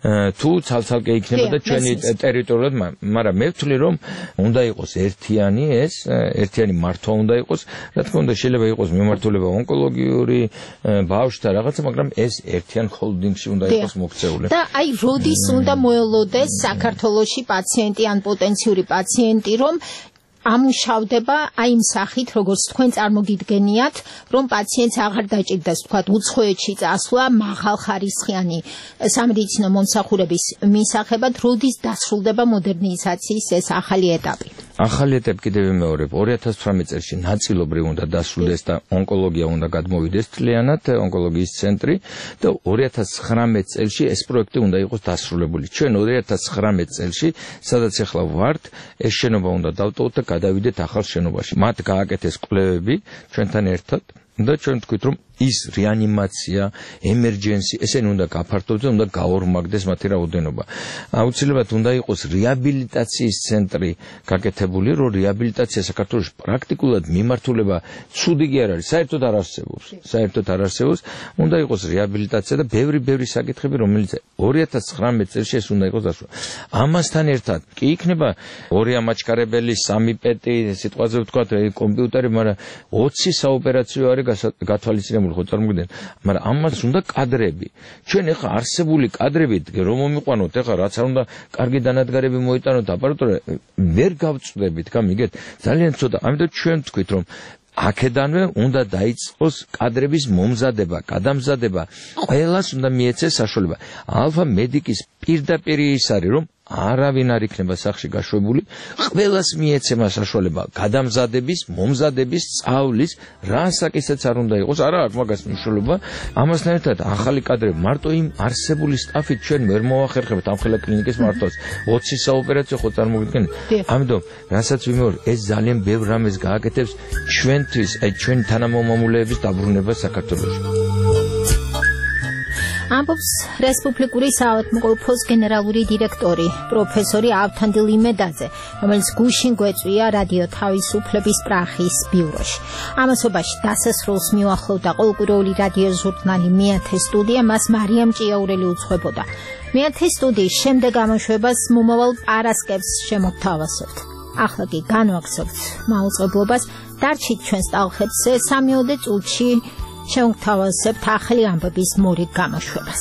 თუ ცალ-ცალკე იქნება და ჩვენი ტერიტორიულად, მაგრამ მე ვთვლი რომ უნდა იყოს ერთიანი ეს, ერთიანი მართვა უნდა იყოს, რა თქმა უნდა შეიძლება იყოს მიმართულება ონკოლოგიური ბავშვთა რაღაცა, მაგრამ ეს ერთიან ჰოლდინგში უნდა იყოს მოქცეული. და აი როდის უნდა მოელოდეს საქართველოში პაციენტი ან პოტენციური პაციენტი, რომ ამუშავდება აი იმ სახით, როგორც თქვენ წარმოგიდგენიათ, რომ პაციენტს აღარ დაჭირდას თქვა უცხოეთში წასვლა მაღალხარისხიანი სამედიცინო მომსახურების მისაღებად, როდის დასრულდება მოდერნიზაციის ეს ახალი ეტაპი? ახალი ეტაპი კიდევ ვიმეორებ 2018 წელს ნაწილობრივ უნდა დასრულდეს და ონკოლოგია უნდა გადმოვიდეს თლიანად ონკოლოგიის ცენტრი და 2019 წელს ეს პროექტი უნდა იყოს დასრულებული. ჩვენ 2019 წელს სადაც ახლა ვართ, ეს შენობა უნდა დავტოვოთ და გადავიდეთ ახალ შენობაში. მათ გააკეთეს კვლევები ჩვენთან ერთად და ჩვენ ვთქვით რომ ის რეანიმაცია, ემერჯენსი, ესენი უნდა გაფართოვდეს, უნდა გაორმაგდეს მათი რაოდენობა. აუცილებლად უნდა იყოს რეაბილიტაციის ცენტრი გაკეთებული, რომ რეაბილიტაცია საქართველოში პრაქტიკულად მიმართულება ცუდი კი არ არის, საერთოდ არ არსებობს. საერთოდ არ არსებობს, უნდა იყოს რეაბილიტაცია და ბევრი საკითხები, რომელიც 2019 წელს ეს უნდა იყოს დასრულებული. ამასთან ერთად კი იქნება 2 ამაჩქარებელი, 3 პეტი, სიტყვაზე ვთქვათ, კომპიუტერი, მაგრამ 20 საოპერაციო არის გათვალისწინებული. ხო წარმოგიდგენთ, მაგრამ ამას უნდა კადრები. ჩვენ ეხა არსებული კადრებით რომ მომიყვანოთ, ეხა რაც არ უნდა კარგი დანადგარები მოიტანოთ აპარატურა, ვერ გავწვდებით, გამიგეთ? ძალიან ცოტა. ამიტომ ჩვენ ვთქვით რომ აქედანვე უნდა დაიწყოს კადრების მომზადება, გადამზადება. ყველას უნდა მიეცეს საშუალება. ალფა მედიკის პირდაპირ ის არის რომ არავინ არ იქნება სახში გაშვებული, ყველას მიეცემა საშუალება გადამზადების, მომზადების, სწავლის, რასაკისაც არ უნდა იყოს, არა აქვს მაგას მნიშვნელობა. ამასთან ერთად ახალი კადრები მარტო იმ არსებული სტაფით ჩვენ ვერ მოახერხებთ ამხელა კლინიკის მართვას. 20 საოპერაციო ხო წარმოგიდგენთ? ამიტომ რასაც ვიმეორებ, ეს ძალიან ბევრ რამეს გააკეთებს ჩვენთვის, აი ჩვენი თანამომამულეების დაბრუნება საქართველოში. ამბობს რესპუბლიკური საავადმყოფოს გენერალური დირექტორი პროფესორი ავთანდილ იმედაძე, რომელიც გუშინ გვეწვია რადიო თავისუფლების პრახის ბიუროში. ამასობაში დასასრულს მიუახლოვდა ყოველკვირეული რადიო ჟურნალი მეათე სტუდია, მას მარიამ ჭიაურელი უძღვებოდა. მეათე სტუდიის შემდეგ გამოშვებას მომავალ პარასკევს შემოგთავაზებთ. ახლა კი განვაგრძობთ მაუწყებლობას, დარჩით ჩვენს ტალღებზე 3-ოდე წუთში შევთავაზებთ ახალი ამბების მორიგ გამოშვებას.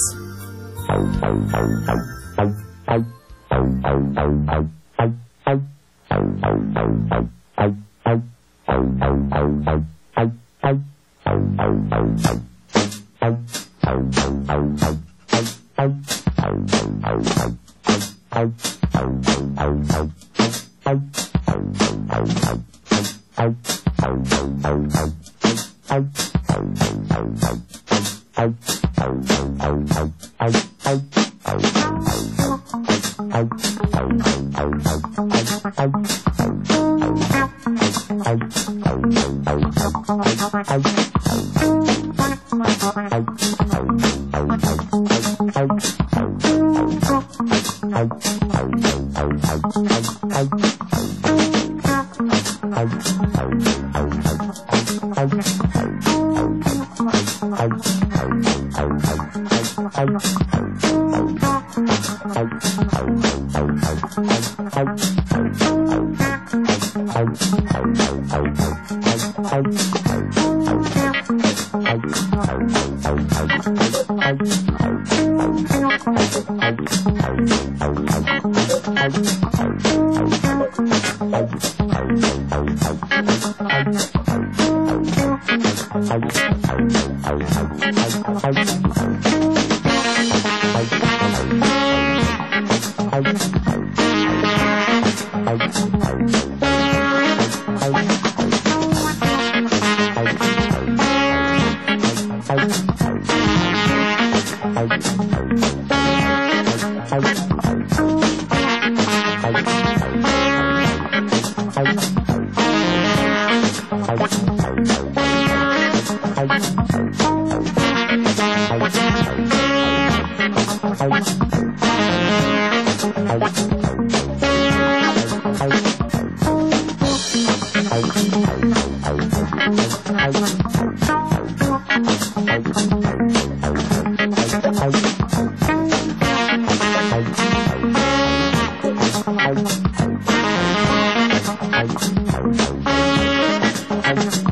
Thank you.